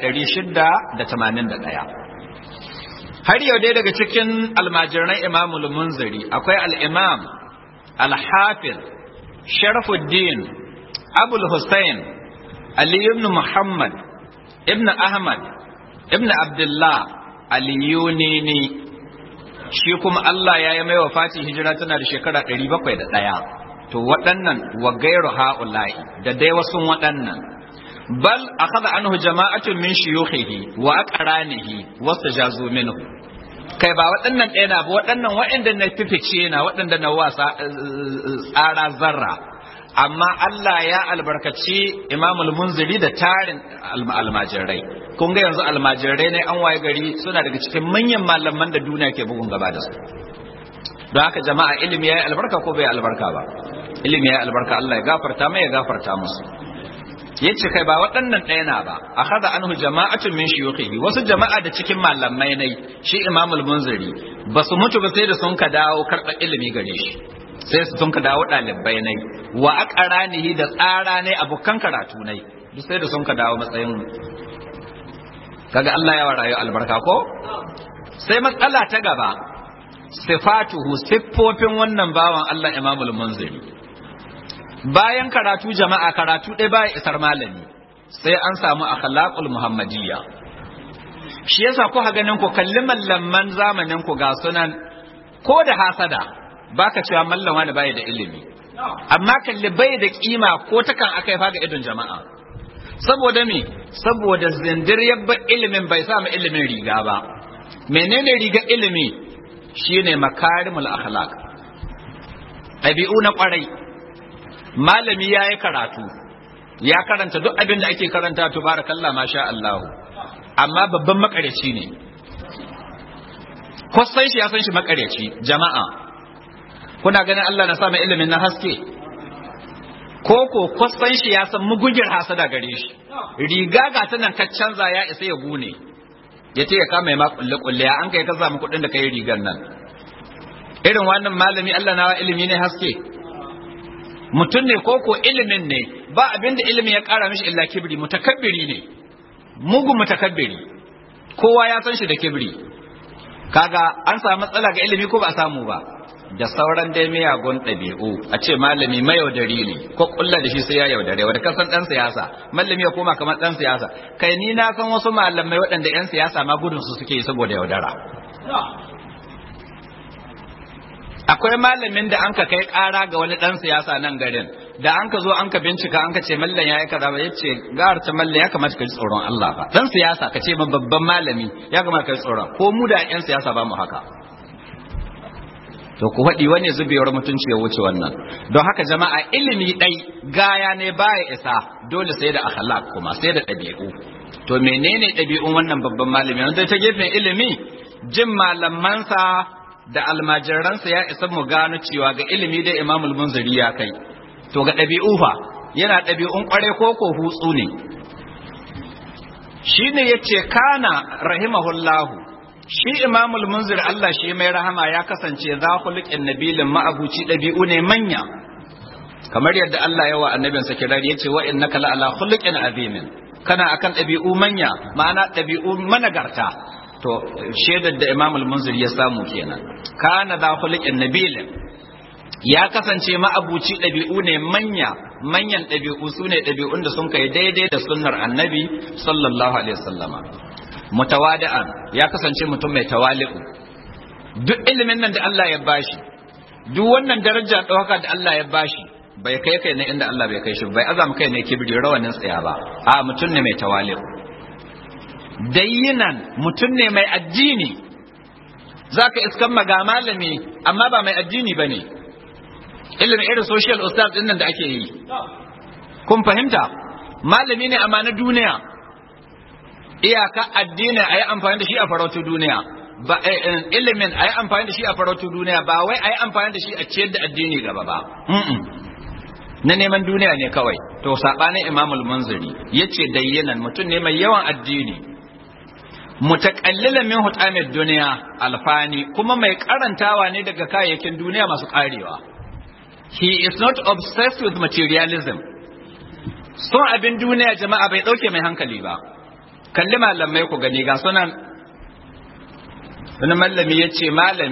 681 har yau dai daga cikin almajiran Imam al-Munziri akwai al-Imam al-Hafiz Sharafuddin Abu al-Husayn Ali ibn Muhammad ibn Ahmad ibn Abdullah al-Yunini shi kuma Allah ya yi mai wafati hijira tana da shekara 701 to waɗannan wa gairu ha'ula'i da dai wasu waɗannan bal akhadha anhu jama'atun min shuyukhihi wa aqranihi wastajazu minhu kai ba waɗannan ɗaya na ba waɗannan waɗanda na fifice na waɗanda na wasa tsara zarra amma Allah ya albarkaci Imam al-Munziri da tarin almajirai kun ga yanzu almajirai ne an waye gari suna daga cikin manyan malaman da duniya ke bugun gaba da su don haka jama'a ilimi yayi albarka ko bai albarka ba ilimi yayi albarka Allah ya gafarta mai ya gafarta musu yace kai ba waɗannan ɗaya na ba akhadha anhu jama'atun min shuyukhihi wasu jama'a da cikin malamai ne shi Imam al-Munziri basu mutu ba sai da sun ka dawo karɓar ilimi gare shi sai sun ka dawo ɗalibai ne wa aqranihi da tsara ne abokan karatu ne duk sai da sun ka dawo matsayin kaga Allah ya warayo albarka ko sai matsala ta gaba sifatuhu siffofin wannan bawan Allah Imam al-Munziri bayan karatu jama'a karatu ɗaya baya isar malami sai an samu akhlaqul muhammadiyya shi yasa ku ha ganin ku kalli mallaman zamanin ku ga sunan ko da hasada baka cewa mallam wani bai da ilimi amma kalli bai da kima ko takan akai fa ga idon jama'a saboda me saboda zindir yabba ilimin bai samu ilimin riga ba menene riga ilimi shine makarimul akhlaq ɗabi'u na kwarai malami ya yi karatu ya karanta duk abin da ake karanta tubarakallah masha Allah amma babban makareci ne ko san shi ya san shi makareci jama'a kuna ganin Allah na sa mai ilimin na haske ko san shi ya san mugugir hasada gare shi riga ga ta nan ka canza ya isa ya gune ya ce ya kama ma kulle ya an kai ka samu kuɗin da kai rigar nan irin wannan malami Allah na wa ilimi ne haske mutum ne ko ilimin ne ba abinda ilimin ya kara mishi illa kibri mutakabbiri ne mugun mutakabbiri kowa ya san shi da kibri kaga an samu matsala ga ilimi ko ba a samu ba da sauran dai miyagun ɗabi'u a ce malami mayaudari ne ko kulla da shi sai ya yaudare wanda kasan dan siyasa malami ya koma kamar dan siyasa kai ni na san wasu malamai waɗanda yan siyasa ma gudun su suke yi saboda yaudara akwai malamin da an ka kai ƙara ga wani ɗan siyasa nan garin da an ka zo an ka bincika an ka ce mallan ya yi kaza ba ya ce gawar ta mallan ya kamata ka ji tsoron Allah ba ɗan siyasa ka ce babban malami ya kamata ka ji tsoron ko mu da ƴan siyasa ba mu haka to ku faɗi wani zubewar mutunci ya wuce wannan don haka jama'a ilimi ɗai gaya ne baya isa dole sai da akhlaq kuma sai da ɗabi'u to menene ɗabi'un wannan babban malami wanda ta gefen ilimi jin malamansa da almajiransa ya isa mu gano cewa ga ilimi da Imam al-Munziri ya kai to ga ɗabi'u fa yana ɗabi'un ƙware ko hutsu ne shine yace kana rahimahullahu shi Imam al-Munziri Allah shi mai rahama ya kasance za khuluqin nabilin ma'abuci ɗabi'u ne manya kamar yadda Allah ya wa annabinsa kirari yace wa innaka la ala khuluqin azimin kana akan ɗabi'u manya ma'ana ɗabi'u managarta to shaidar da Imam al-Munziri ya samu kenan kana da khuluqin nabilin ya kasance ma'abuci ɗabi'u ne manya manyan ɗabi'u su ne ɗabi'un da sun kai daidai da sunnar annabi sallallahu alaihi wasallama. Mutawadi'an ya kasance mutum mai tawali'u, duk ilimin nan da Allah ya bashi, duk wannan daraja ɗaukaka da Allah ya bashi, bai kai ne inda Allah bai kai shi, bai azama kai ne kibiri rawanin tsaya ba, a mutum ne mai tawali'u. Dayyinan mutum ne mai addini, zaka iskan maga malami amma ba mai addini bane, ilimin irin social ustaz din nan da ake yi, kun fahimta, malami ne amma na duniya, iyaka addini ayi amfani da shi a farautu duniya, ba ilimin ayi amfani da shi a farautu duniya, ba wai ayi amfani da shi a ciyar da addini gaba ba, na neman duniya ne kawai. To sabanin Imamul Munziri yace dayyanan mutum ne mai yawan addini, mutaqallilan min hutamid duniya alfani, kuma mai karantawa ne daga kayayyakin duniya masu karewa. He is not obsessed with materialism. Son abin duniya jama'a bai dauke mai hankali ba. Kalli malamai ku gani ga sunan, wani malami yace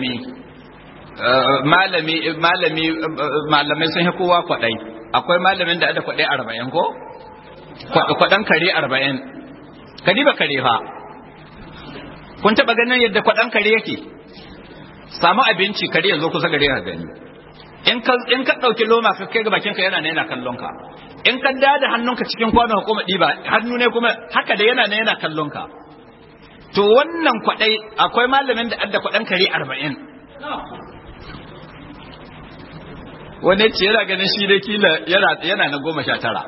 malamai sun yi kowa kwadai. Akwai malamin da ada kwadai 40 ko? Kwadan kare 40. Kadi ba kare fa. Kun taba ganin yadda kwadan kare yake? Samu abinci kare yanzu kusa gare ka gani. In ka dauki loma ka kai ga bakin ka yana kallon ka. In ka da hannunka cikin kwano ka kuma diba, hannu ne kuma haka da yana kallon ka. To wannan kwadai akwai malamin da adda kwadan kare 40. Wani ce yana ganin shi dai kila yana na 19.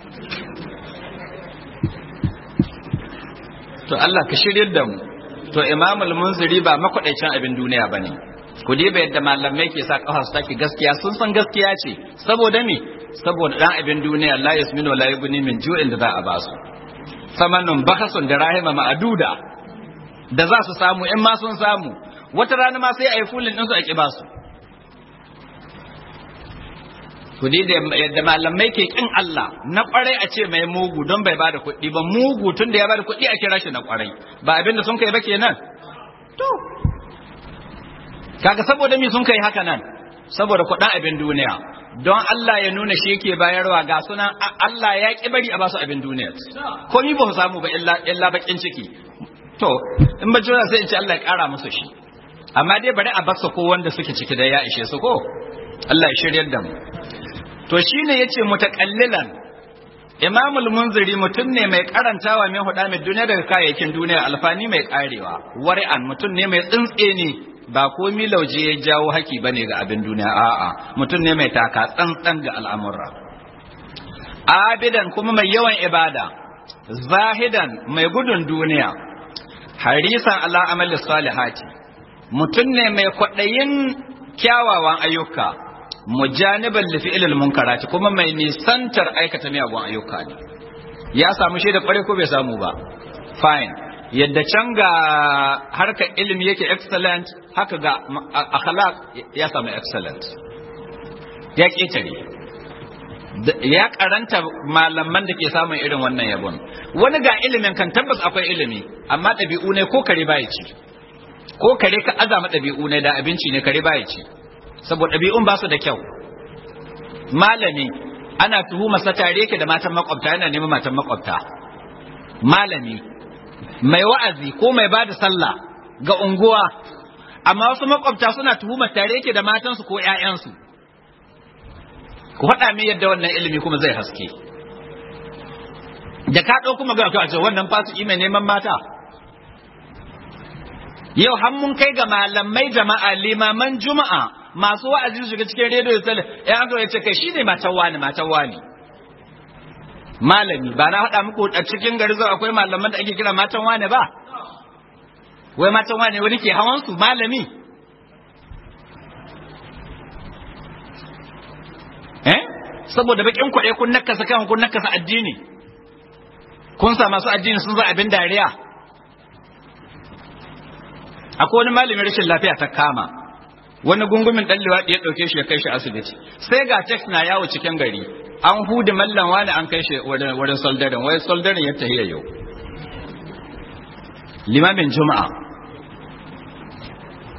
To Allah ka shiryar da mu. To Imamul Munziri ba makwadaicin abin duniya bane. Ku diba yadda malamai ke sa kafa su take gaskiya, sun san gaskiya ce, saboda me? Saboda dan abin duniya la yasminu la yughni min ju'in da za a ba su. Samanun bakasun da rahima ma'aduda da za su samu in ma sun samu, wata rana ma sai ayi fulin din su a kiba su. Ku diba yadda malamai ke kin Allah, na kwarai a ce mai mugu don bai bada kuɗi ba, mugu tun da ya bada kuɗi a kira shi na kwarai, ba abin da sun kai ba kenan. To kaga saboda me sun kai haka nan? Saboda kuɗin abin duniya, don Allah ya nuna shi yake bayarwa, ga sunan Allah ya ki bari a basu abin duniya, komi ba su samu ba illa bakin ciki. To in ba jira sai in ce Allah ya ƙara musu shi, amma dai bari a basu ko wanda suke ciki da ya ishe su ko. Allah ya shiryar da mu. To shine yace mutaqallilan, Imamul Munziri mutum ne mai karantawa mai huda mai duniya daga kayayyakin duniya alfani mai karewa, wari'an mutum ne mai tsintseni, ba komi lauje ya jawo haki bane ga abin duniya, a'a mutum ne mai taka tsantsan ga al'amura. Abidan kuma mai yawan ibada, zahidan mai gudun duniya, harisan ala amali salihati, mutum ne mai kwaɗayin kyawawan ayyuka, mujaniban li fi'lil munkarati, kuma mai nisantar aikata miyagun ayyuka ne. Ya samu shaida kware ko bai samu ba? Fine. Yadda can ga harkar ilimi yake excellent, haka ga akhlaq ya samu excellent. Ya ketare. Ya karanta malaman da ke samun irin wannan yabon. Wani ga ilimin kan tabbas akwai ilimi, amma ɗabi'u ne ko kare baya ci. Ko kare ka azama ɗabi'u ne da abinci ne kare baya ci. Saboda ɗabi'un ba su da kyau. Malami ana tuhumarsa tare yake da matan makwabta, yana neman matan makwabta. Malami mai wa'azi ko mai bada sallah ga unguwa, amma wasu makwabta suna tuhumar tare yake da matansu ko ƴaƴansu. Ku faɗa min yadda wannan ilimi kuma zai haske. Da ka ɗauko magana ka ce wannan fasiki mai neman mata. Yau har mun kai ga malamai jama'a, limaman juma'a, masu wa'azi su shiga cikin rediyo da tele, an zo ya ce kai shine matan wani. Malami ba na haɗa muku a cikin gari zo akwai malaman da ake kira matan wane ba? Wai matan wane wani ke hawan su malami? Saboda bakin kwaɗe kun nakasa kan kun nakasa addini, kun sa masu addini sun zo abin dariya. Akwai wani malamin rashin lafiya ta kama, wani gungumin ɗan liwaɗi ya ɗauke shi ya kai shi asibiti, sai ga text na yawo cikin gari, an hudu mallan wani an kai shi wurin soldarin, wai soldarin ya tahiya yau. Limamin juma'a.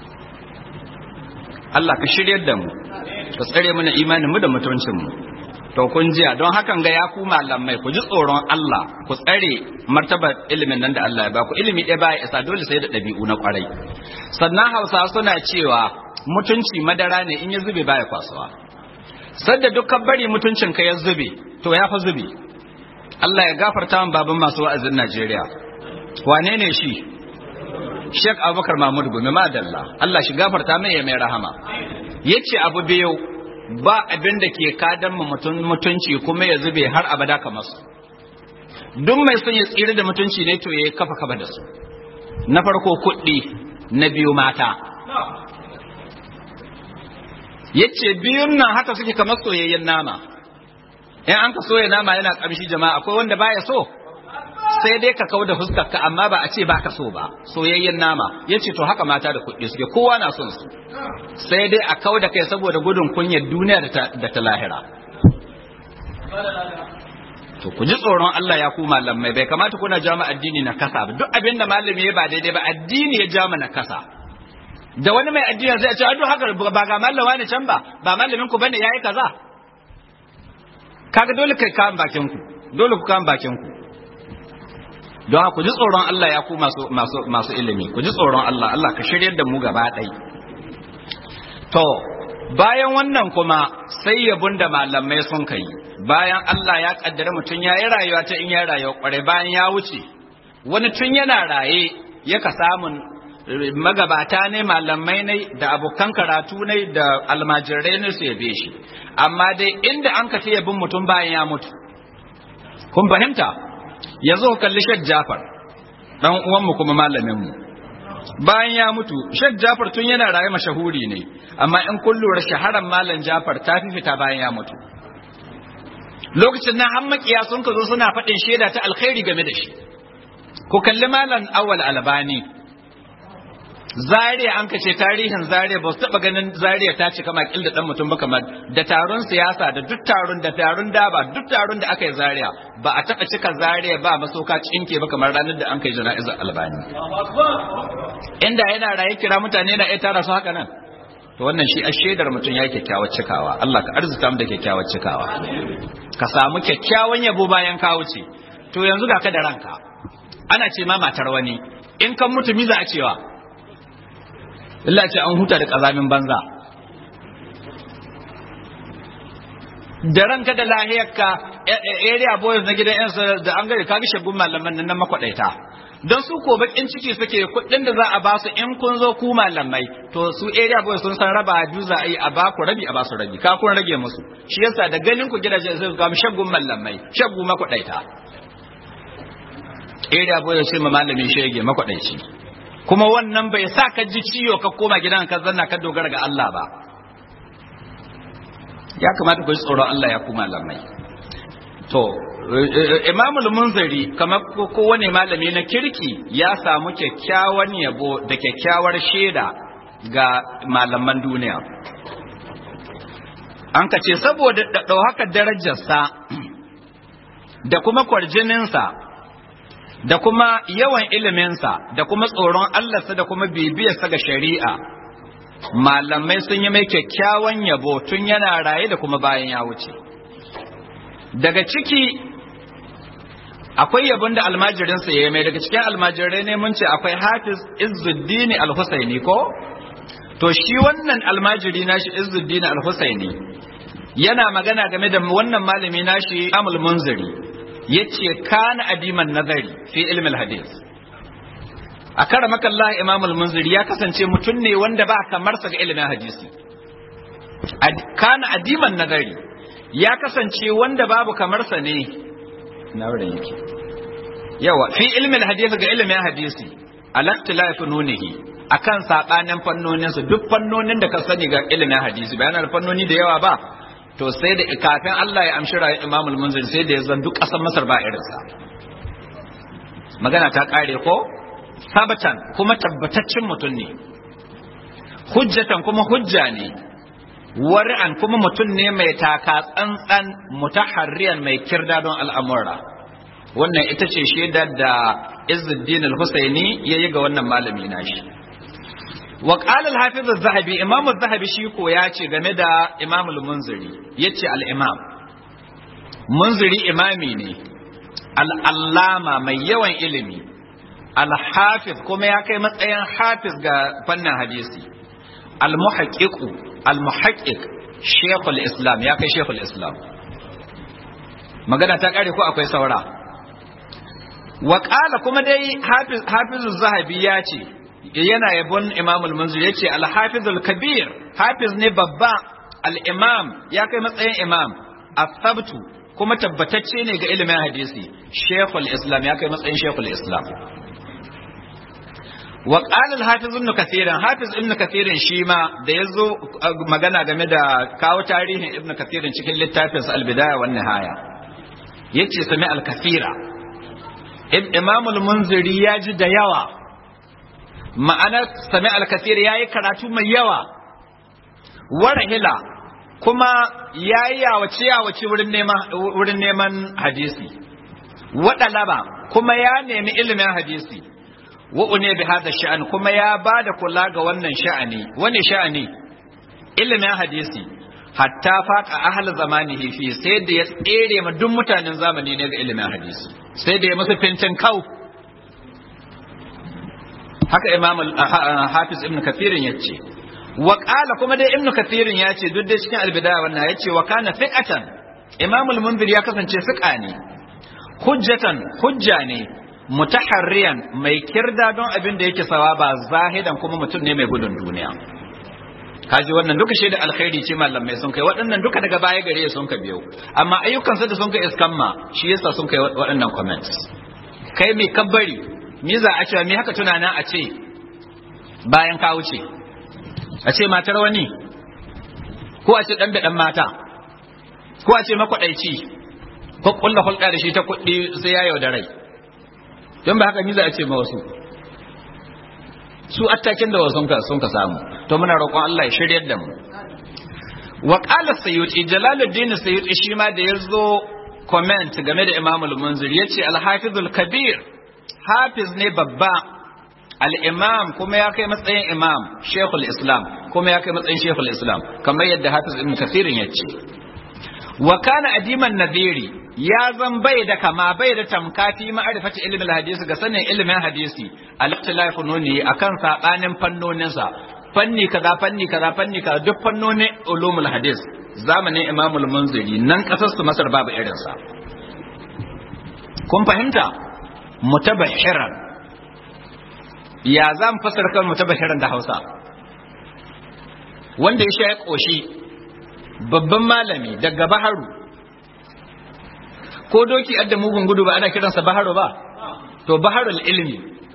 Allah ka shiryar da mu, ka tsare mana imanin mu da mutuncin mu. to kun jiya don hakan ga ya ku malamai ku ji tsoron Allah ku tsare martabar ilimin nan da Allah ya ba ku ilimi ɗaya baya isa dole sai da ɗabi'u na kwarai sannan Hausa suna cewa mutunci madara ne in ya zube baya kwasuwa sadda dukkan bari mutuncin ka ya zube to ya fa zube Allah ya gafarta min baban masu wa'azin Najeriya wane ne shi Sheikh Abubakar Mahmud Gumi madalla Allah shi gafarta mai ya mai rahama yace abu biyu ba abin da ke kadan mu mutunci kuma ya zube har abada kamar su duk mai son ya tsira da mutunci ne to ya kafa kafa da su na farko kuɗi na biyu mata yace biyun nan haka suke kamar soyayyen nama in an ka soya nama yana kamshi jama'a akwai wanda baya so sai dai ka kauda fuskarka amma ba a ce ba ka so ba soyayyen nama yace to haka mata da kuɗi suke kowa na son su sai dai a kauda kai saboda gudun kunyar duniya da ta lahira to ku ji tsoron Allah ya ku malamai bai kamata kuna jama addini na kasa ba duk abin da malami ya ba daidai ba addini ya jama na kasa da wani mai addini zai ce duk haka ba ga malama ne can ba malamin ku bane yayi kaza kaga dole kai kan bakin ku dole ku kan bakin ku don ku ji tsoron Allah ya ku masu ilimi ku ji tsoron Allah ka shiryar da mu gaba ɗai to bayan wannan kuma sai yabun da malamai sun kai bayan Allah ya kaddara mutum ya yi rayuwa ta in ya rayuwa kware bayan ya wuce wani tun yana raye yaka samun magabata ne malamai ne da abokan karatu ne da almajirai ne su yabe shi amma dai inda an ka fiye bin mutum bayan ya mutu kun fahimta yanzu kalli Sheikh Jafar dan uwanmu kuma malaminmu bayan ya mutu Sheikh Jafar tun yana raye mashahuri ne amma in kun lura shaharan malam Jafar ta fita bayan ya mutu lokacin nan har makiya sun ka zo suna faɗin shaida ta alkhairi game da shi ku kalli malam Awwal Albani Zaria an kace tarihin Zaria ba su taba ganin Zaria ta cika makil da dan mutum ba kamar da taron siyasa da duk taron daba duk taron da aka yi Zaria ba a taba cika Zaria ba masoka cinke ba kamar ranar da an kai jana'izar Albani inda yana raye kira mutane na tara su haka nan to wannan shi a shaidar mutum ya kyakkyawar cikawa Allah ka arzuta mu da kyakkyawar cikawa ka samu kyakkyawan yabo bayan ka wuce to yanzu ga ka da ranka ana ce ma matar wani in kan mutu miza a cewa Allah ce an huta da kazamin banza da ranka da lahiyarka area boys na gidan yansu da an gari kaga shagun malaman nan makwadaita don su ko bakin ciki suke kuɗin da za a ba su in kun zo ku malamai to su area boys sun san raba juza ai a ba ku rabi a ba su rabi ka kun rage musu shi yasa da ganin ku gidaje sai ga shagun malamai shagu makwadaita area boys sai malamin shege makwadaici kuma wannan bai sa ka ji ciwo ka koma gidan ka zanna ka dogara ga Allah ba ya kamata ku ji tsoron Allah ya kuma malamai to Imamul Munziri kamar kowane malami na kirki ya samu kyakkyawan yabo da kyakkyawar shaida ga malaman duniya an ka ce saboda haka darajarsa da kuma kwarjininsa da kuma yawan iliminsa da kuma tsoron Allahnsa da kuma bibiyarsa ga shari'a malamai sun yi mai kyakkyawan yabo tun yana raye da kuma bayan ya wuce daga ciki akwai yabon da almajirinsa ya yi mai daga cikin almajirai ne mun ce akwai Hafiz Izzuddin Al-Husaini ko to shi wannan almajiri nashi Izzuddin Al-Husaini yana magana game da wannan malami nashi Imamul Munziri yace kana adiman nazari fi ilmi al-hadith akaramaka Allah Imamul Munziri ya kasance mutum ne wanda ba kamar sa ga ilimin hadisi kana adiman nazari ya kasance wanda babu kamar sa ne na wurin yake yawa fi ilmi al-hadith ga ilimin hadisi al-ikhtilaf nunihi akan sabanin fannonin su duk fannonin da ka sani ga ilimin hadisi bayan fannoni da yawa ba to sai da kafin Allah ya amshi rayuwar Imam al-Munziri sai da ya zan duk ƙasar Masar ba irinsa magana ta ƙare ko sabatan kuma tabbataccen mutum ne hujjatan kuma hujja ne war'an kuma mutum ne mai taka tsantsan mutaharriyan mai kirda don al'amura wannan ita ce shaidar da Izzuddin al-Husaini yayi ga wannan malami nashi wa qala al-hafiz az-zahabi imam az-zahabi shi ko ya ce game da imam al-munziri yace al-imam munziri imami ne al-allama mai yawan ilimi al-hafiz kuma ya kai matsayin hafiz ga fannin hadisi al-muhaqqiq shaykhul islam ya kai shaykhul islam. Magana ta kare ko akwai saura? Wa qala kuma dai hafizuz zahabi ya ce yana yabon imam al-munziri yace al-hafizul kabir, hafiz ne babba, al-imam ya kai matsayin imam, as-sabtu kuma tabbatacce ne ga ilimin hadisi, shaykhul islam ya kai matsayin shaykhul islam. Wa qala al-hafiz ibn kathir, hafiz ibn kathir shi ma da yazo magana game da kawo tarihin ibn kathir cikin littafin sa al-bidaya wan nihaya yace sami al-kathira, imam al-munziri ya ji da yawa, ma'anar sami al-kathir yayi karatu mai yawa, warahila kuma yayi yawace wurin neman hadisi, wadalaba kuma ya nemi ilimin hadisi, wa'une bi hada sha'an kuma ya bada kula ga wannan sha'ani. Wani sha'ani? Ilimin hadisi, hatta faqa ahl zamanihi fi, sai da ya tsere ma duk mutanen zamani ne ga ilimin hadisi, sai da ya musu fintin kau. Haka imam hafiz ibn kathir yace. Wa qala kuma dai ibn kathir yace duk da cikin al-bidaya wannan yace wa kana fiqatan, imam al-munziri ya kasance fiqa ne, hujjatan hujja ne, mutaharriyan mai kirda don abin da yake sawaba, zahidan kuma mutum ne mai gudun duniya. Kaji wannan duka shaida alkhairi ce malamai sun kai, waɗannan duka daga baya gare sun ka biyo, amma ayyukansa da sun kai iskamma shi yasa sun kai waɗannan comments. Kai mai kabbari mi za a ce mi haka tunana a ce bayan ka wuce, a ce matar wani, ko a ce dan bidan mata, ko a ce makwadaici, ko kullu hulɗa da shi ta kuɗi sai ya yaudare. Don ba haka ni za a ce ma wasu su attakin da wasu sun ka samu. To muna roƙon Allah ya shiryar da mu. Wa qala sayyidi jalaluddin sayyidi shi ma da yazo comment game da imam al-munziri yace al-hafizul kabir, hafiz ne babba, al-imam kuma ya kai matsayin imam, shaykhul islam kuma ya kai matsayin shaykhul islam, kamar yadda hafiz ibn kathir yace. Wa kana adiman nadiri, ya zan bai da kama bai da tamkati ma'arifati ilmin hadisi ga sanin ilimin hadisi, al-ikhtilafu nuni akan sabanin fannoninsa, fanni kaza duk fannonin ulumul hadis zamanin imam al-munziri nan kasar su Masar babu irin sa. Kun fahimta? Mutabahhiran, ya zan fasara kan mutabahhiran da Hausa? Wanda ya sha koshi, babban malami daga baharu, ko doki adda mugun gudu ba ana kiransa baharu ba? To baharul ilmi,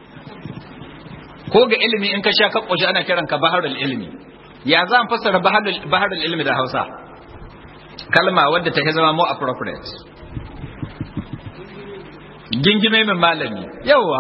ko ga ilimi in ka sha ka koshi ana kiranka baharul ilmi. Ya za mu fassara baharul ilmi da Hausa? Kalma wadda ta zama more appropriate. Gingime min malami, yawa.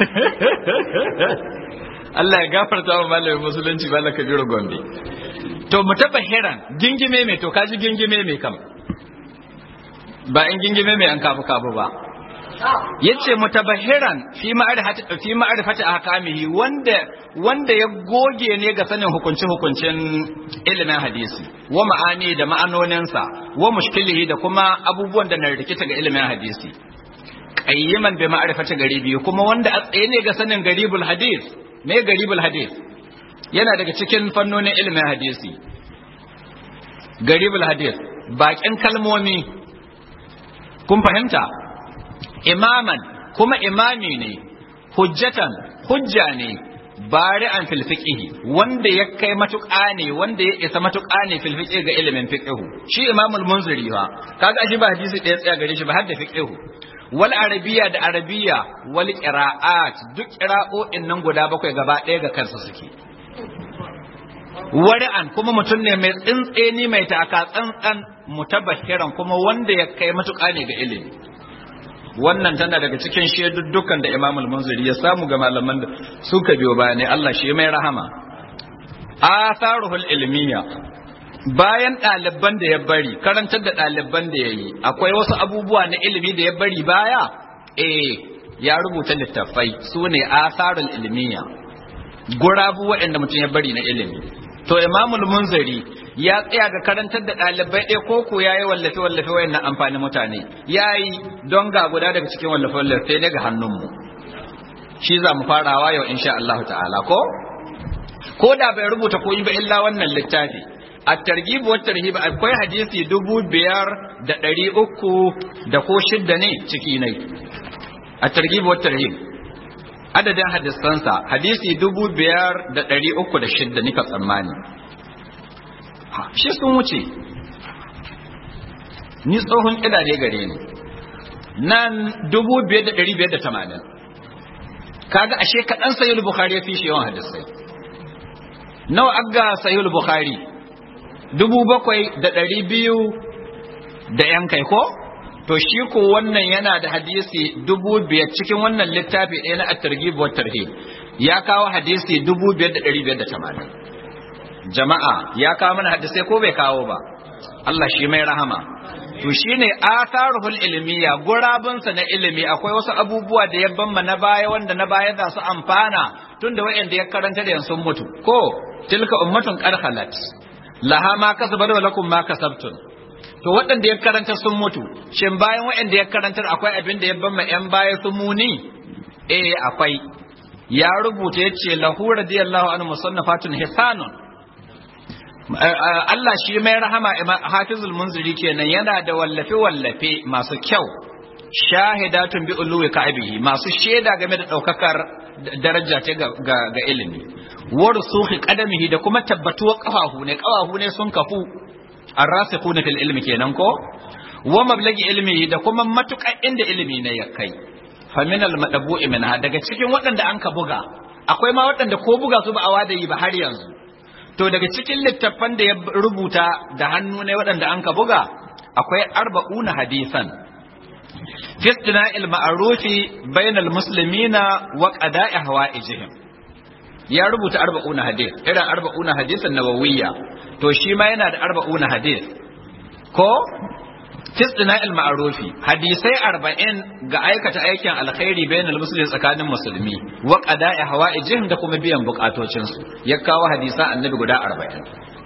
Allah ya gafarta wa malamin musulunci Malam Kabiru Gombe. To mutabahiran gingime mai, to kaji gingime mai kam, ba in gingime mai an kafu ba. Yace mutabahiran fi ma'rifati ahkamihi, wanda ya goge ne ga sanin hukuncin ilimin hadisi, wa ma'ani da ma'anoninsa, wa mushkilihi da kuma abubuwan da na rikita ga ilimin hadisi, qayyiman bi ma'rifati garibi, kuma wanda a tsaye ne ga sanin garibul hadis. Me garibul hadis? Yana daga cikin fannonin ilimin hadisi. Garibul hadis, bakin kalmomi. Kun fahimta? Imaman, kuma imami ne, hujjatan, hujja ne, bari'an fil fiqhi, wanda ya kai matuƙa ne, wanda ya isa matuƙa ne fil fiqhi ga ilimin fiqhu. Shi Imamul Munziri ba, kaga shi ba hadisi ɗaya tsaya gare shi ba, har da fiqhu. Wal arabiya da arabiya, wal qira'at, duk qira'o'in nan guda bakwai gaba ɗaya ga kansa suke. Wari'an, kuma mutum ne mai tsintseni, mai taka tsantsan, mutabashiran, kuma wanda ya kai matuƙa ne ga ilimi. Wannan tana daga cikin shaiduddukan da Imamul Munziri ya samu ga malaman da suka biyo bayanai, Allah shi mai rahama. Atharuhul ilmiya, bayan ɗaliban da ya bari, karantar da ɗaliban da ya yi, akwai wasu abubuwa na ilimi da ya bari baya? Ya rubuta littattafai, su ne atharul ilmiya, gurabu waɗanda mutum ya bari na ilimi. to imamul munziri ya tsaya ga karantar da ɗalibai ɗaya ko ko yayi wallafe wayannan amfani mutane yayi don ga guda daga cikin wallafe ne ga hannunmu shi za mu farawa yau insha Allah ta'ala ko da bai rubuta ko ba illa wannan littafi at-targhib wa tarhib akwai hadisi 5300 da ko shidda ne ciki ne at-targhib wa tarhib adadin hadisansa hadisi 5306 nika tsammani shi sun wuce ni tsohon idane gare ni nan 5580 kaga ashe kaɗan sayyid bukhari ya fi shi yawan hadisai nawa aga sayyid bukhari 7200 da yan kai ko to shi ko wannan yana da hadisi 5000 cikin wannan littafi ɗaya na at-targhib wa tarhib ya kawo hadisi 5580 jama'a ya kawo mana hadisai ko bai kawo ba Allah shi mai rahama to shine atharuhul ilmiya gurabunsa na ilimi akwai wasu abubuwa da ya bamma na baya wanda na baya za su amfana tunda wayanda ya karanta da sun mutu ko tilka ummatun qad khalat laha ma kasabat wa lakum ma kasabtum to waɗanda ya karanta sun mutu shin bayan waɗanda ya karantar akwai abin da ya bamma yan baya sun muni akwai ya rubuta yace lahu radiyallahu anhu musannafatun hisanun Allah shi mai rahama Hafizul Munziri kenan yana da wallafe masu kyau shahidatun bi ulwi ka'bihi masu sheda game da daukakar daraja ta ga ilimi warsuhi qadamihi da kuma tabbatuwar kafahu ne sun kafu arrasikhuna fil ilmi kenan ko wa mablagi ilmihi da kuma matukan inda ilimi ne ya kai fa min al madabu'i minha daga cikin waɗanda an ka buga akwai ma waɗanda ko buga su ba a wadayi ba har yanzu to daga cikin littafan da ya rubuta da hannu ne waɗanda an ka buga akwai 40 hadisan fi istina'il ma'rufi bainal muslimina wa qada'i hawaijihim ya rubuta 40 hadis irin 40 hadisan nawawiyya to shi ma yana da 40 hadis ko tisdina'il ma'rufi hadisai 40 ga aikata aikin alkhairi bainal muslimin tsakanin musulmi wa qada'i hawaijihim da kuma biyan bukatocin su ya kawo hadisan annabi guda 40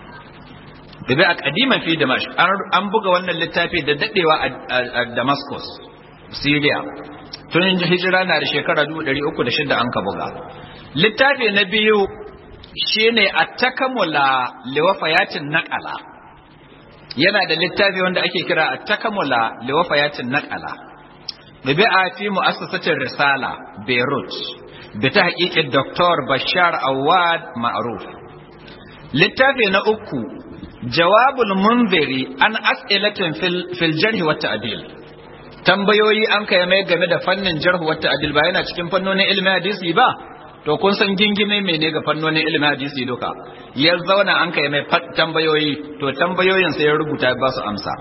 da bi a kadiman fi Damashq an buga wannan littafi da dadewa a Damascus Syria tun hijira na da shekara 306 an ka buga littafi na biyu shine at-takamula liwafayatin naqala yana da littafi wanda ake kira at-takamula liwafayatin naqala bi'a fi mu'assasatir risala Beirut bi tahqiqi Dr. Bashar Awad Ma'ruf littafi na uku jawabul munziri an as'ilatin fil jarh wa ta'dil tambayoyi an kai mai game da fannin jarh wa ta'dil ba yana cikin fannonin ilmi hadisi ba to kun san gingime mene ga fannonin ilimin hadisi duka ya zauna an kai mai tambayoyi to tambayoyin sai ya rubuta ba su amsa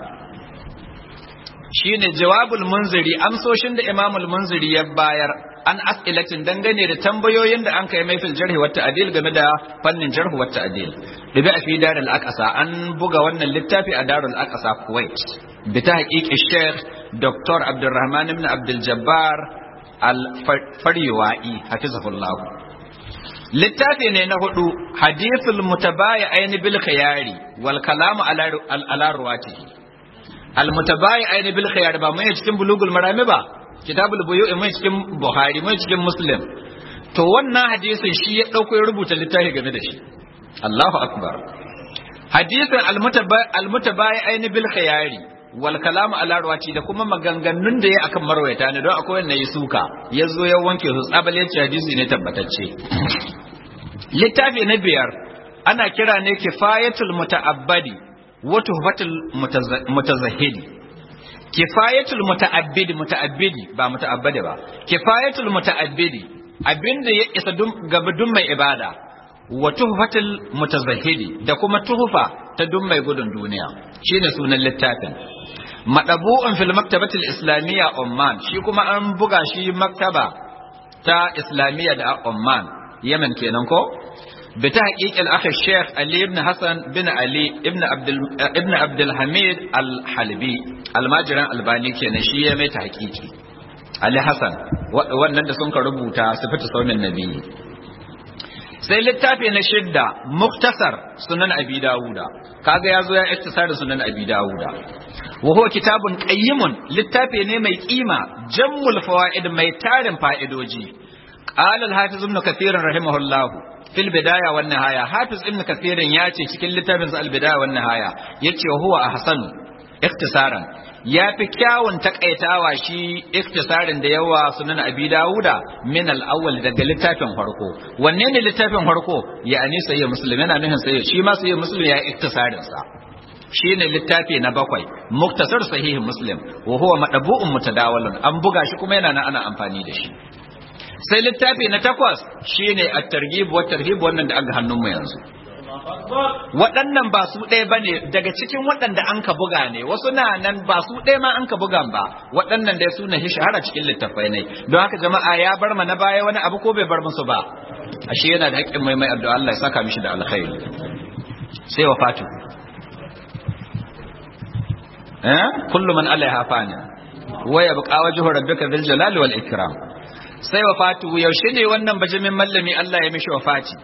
shine jawabul munziri amsoshin da imamul munziri ya bayar an as'ilatin dangane da tambayoyin da an kai mai fil jarh wa ta'dil game da fannin jarh wa ta'dil da a fi darul aqsa an buga wannan littafi a darul aqsa Kuwait bi tahqiqi Sheikh Dr. Abdulrahman ibn Abdul Jabbar al-Fariwa'i hafizahullah littafi ne na hudu hadithul mutabayi'ain bil khiyari wal kalam ala ruwatihi al mutabayi'ain bil khiyari ba mai cikin bulugul marami ba kitabul buyu'i mai cikin Buhari mai cikin Muslim to wannan hadisin shi ya dauko ya rubuta littafi game da shi Allahu akbar hadisin al mutabayi'ain bil khiyari wal kalamu ala rawati da kuma maganganun da ya akan marwayata ne don akwai wanda ya suka yazo ya wanke su tsabale ce hadisi ne tabbatacce littafi na biyar ana kira ne kifayatul muta'abbadi wa tuhfatul mutazahhidi kifayatul muta'abbidi ba muta'abbadi ba kifayatul muta'abbidi abinda ya isa gaba dun mai ibada wa tuhfatul mutazahhidi da kuma tuhfa ta dun mai gudun duniya shine sunan littafin madabu'un fil maktabatil islamiyya Oman shi kuma an buga shi maktaba ta islamiyya da Oman Yemen kenan ko bi tahqiq al-akh al-sheikh Ali ibn Hassan bin Ali ibn Abdul Hamid al-Halbi almajiran albani kenan shi ya mai tahqiqi Ali Hassan wannan da sun ka rubuta sifatu saumin nabi sai littafi na 6 muktasar sunan abi dawuda kaga yazo ya iktisar sunan abi dawuda wa huwa kitabun qayyimun littafi ne mai kima jammul fawaid mai tarin fa'idoji qala al-hafiz ibn kathir rahimahullah fil bidaya wan nihaya hafiz ibn kathir ya ce cikin littafin sa al-bidaya wan nihaya yace huwa ahsanu iktisaran yafi kyawun takaitawa shi iktisarin da yawa sunan abi dawuda min al-awwal daga littafin farko wanne ne littafin farko yani sai muslim yana nufin sai shi ma sai muslim ya iktisarin sa shine littafi na 7 muktasar sahih muslim wa huwa madbu'un mutadawalun an buga shi kuma yana nan ana amfani da shi sai littafi na 8 shine at-targhib wa tarhib wannan da aka hannun mu yanzu waɗannan ba su ɗaya ba ne daga cikin waɗanda an ka buga ne wasu na nan ba su ɗaya ma an ka bugan ba waɗannan dai su na shi shahara cikin littattafai ne don haka jama'a ya bar mana baya wani abu ko bai bar musu ba ashe yana da haƙƙin mai addu'a Allah ya saka mishi da alkhairi sai wafatu kullu man alaiha fani wa yabqa wajhu rabbika dhil jalali wal ikram sai wafatu yaushe ne wannan bajimin mallami Allah ya mishi wafati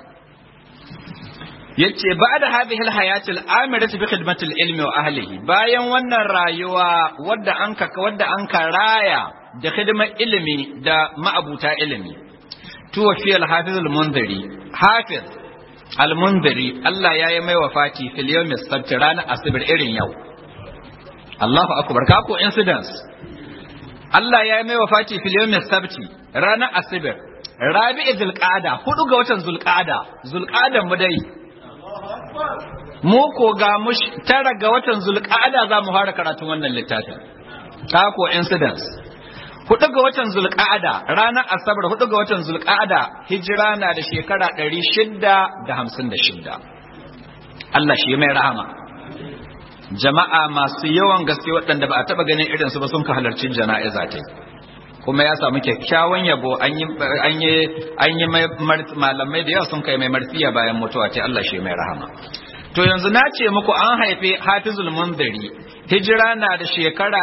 yace ba'da hadhihi alhayati al'amirati bi khidmati alilmi wa ahlihi bayan wannan rayuwa wadda anka raya da khidmar ilimi da ma'abuta ilimi tuwafi al-hafiz al-munziri hafiz al-munziri Allah yayi mai wafati fil yawm as-sabt ranar asibir irin yau Allahu akbar ka ko incidents Allah yayi mai wafati fil yawm as-sabt ranar asibir rabi'i zulqa'ada 4 ga watan zulqa'adan mu dai mu ko ga mu 9 ga watan zulqa'ada za mu fara karatun wannan littafin ka ko incidents 4 ga watan zulqa'ada ranar asabar 4 ga watan zulqa'ada hijira na da shekara 656 Allah shi mai rahama jama'a masu yawan gaske waɗanda ba a taba ganin irin su ba sun ka halarci jana'iza ta kuma ya samu kyakkyawan yabo an yi malamai da yawa sun kai mai marsiya bayan mutuwa ce Allah shi mai rahama to yanzu na ce muku an haife hafizul munziri hijira na da shekara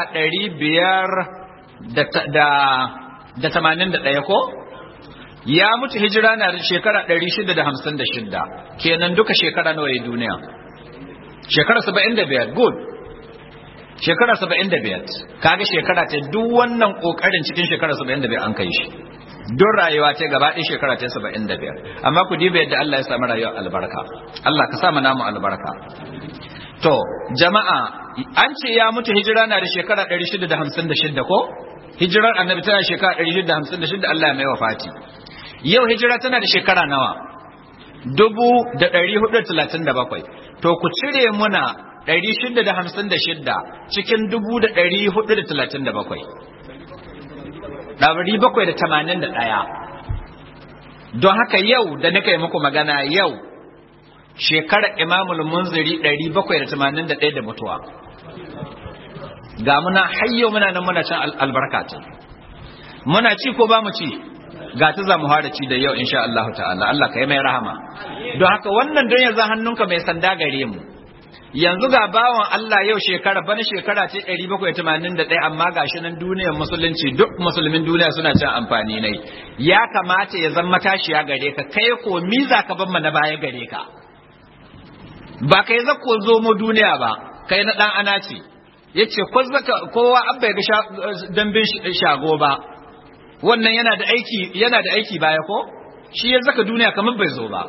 581 ko ya mutu hijira na da shekara 656 kenan duka shekara nawa ya duniya shekara 75 good shekara 75 kaga shekara ta duk wannan kokarin cikin shekara 75 an kai shi don rayuwa ta gaba ɗaya shekara ta 75 amma ku diba yadda Allah ya samu rayuwar albarka Allah ka sa mu namu albarka to jama'a an ce ya mutu hijira na da shekara 656 ko hijirar annabi tana shekara 656 Allah ya mai wafati yau hijira tana da shekara nawa 1437 to ku cire muna 656 cikin 1437 781 don haka yau da nika yi muku magana yau shekarar imamul munziri 781 da mutuwa ga muna hayyo muna nan muna can albarkatu muna ci ko ba mu ci ga ta za mu fara ci da yau insha Allah ta'ala Allah ka yi mai rahama don haka wannan don yanzu hannunka mai sanda gare mu yanzu ga bawan Allah yau bana shekara ce 781 amma gashi nan duniyar musulunci duk musulmin duniya suna cin amfani nai ya kamata ya zama tashiya gare ka kai ko miza ka ban na baya gare ka ba kai za ko zo mu duniya ba kai na dan ana ce yace ko zaka kowa abba ga dambin shago ba wannan yana da aiki baya ko shi ya zaka duniya kamar bai zo ba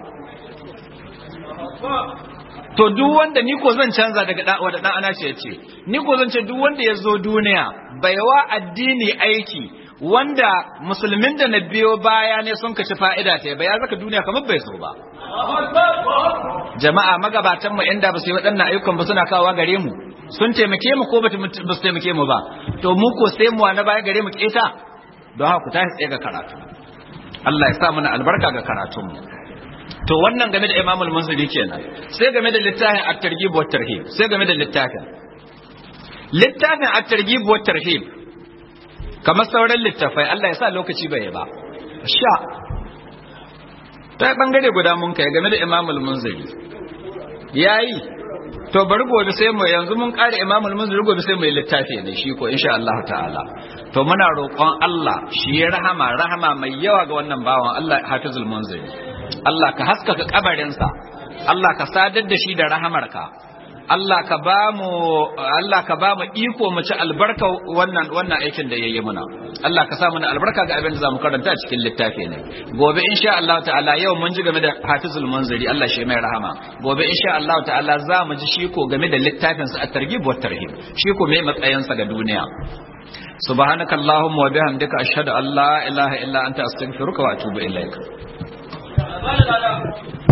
to duk wanda ni ko zan canza daga wanda dan ana ce yace ni ko zan ce duk wanda ya zo duniya bai wa addini aiki wanda musulmin da na biyo baya ne sun kaci fa'ida ta ba ya zaka duniya kamar bai zo ba jama'a magabatan mu inda ba su yi waɗannan ayyukan ba suna kawo gare mu sun taimake mu ko ba su taimake mu ba to mu ko sai mu na baya gare mu keta don haka ku tashi tsaye ga karatu Allah ya sa mana albarka ga karatun mu to wannan game da Imam al-Munziri kenan sai game da littafin at-targhib wa tarhib sai game da littafin at-targhib wa tarhib kamar sauran littafai Allah ya sa lokaci bai ba sha ta bangare guda mun kai game da Imam al-Munziri yayi to bari gobe sai mu yanzu mun kare Imam al-Munziri gobe sai mu yi littafi ne shi ko insha Allah ta'ala to muna roƙon Allah shi ya rahama mai yawa ga wannan bawan Allah Hafizul Munziri Allah ka haskaka kabarinsa Allah ka sadar da shi da rahamarka Allah ka ba mu iko mu ci albarka wannan aikin da yayi muna Allah ka sa mana albarka ga abin da zamu karanta a cikin littafi ne gobe insha Allah ta'ala yau mun ji game da Hafizul Munziri Allah shi mai rahama gobe insha Allah ta'ala za mu ji shi ko game da littafin sa at-targhib wa tarhib shi ko mai matsayin sa ga duniya subhanakallahumma wa bihamdika ashhadu an la ilaha illa anta astaghfiruka wa atubu ilaik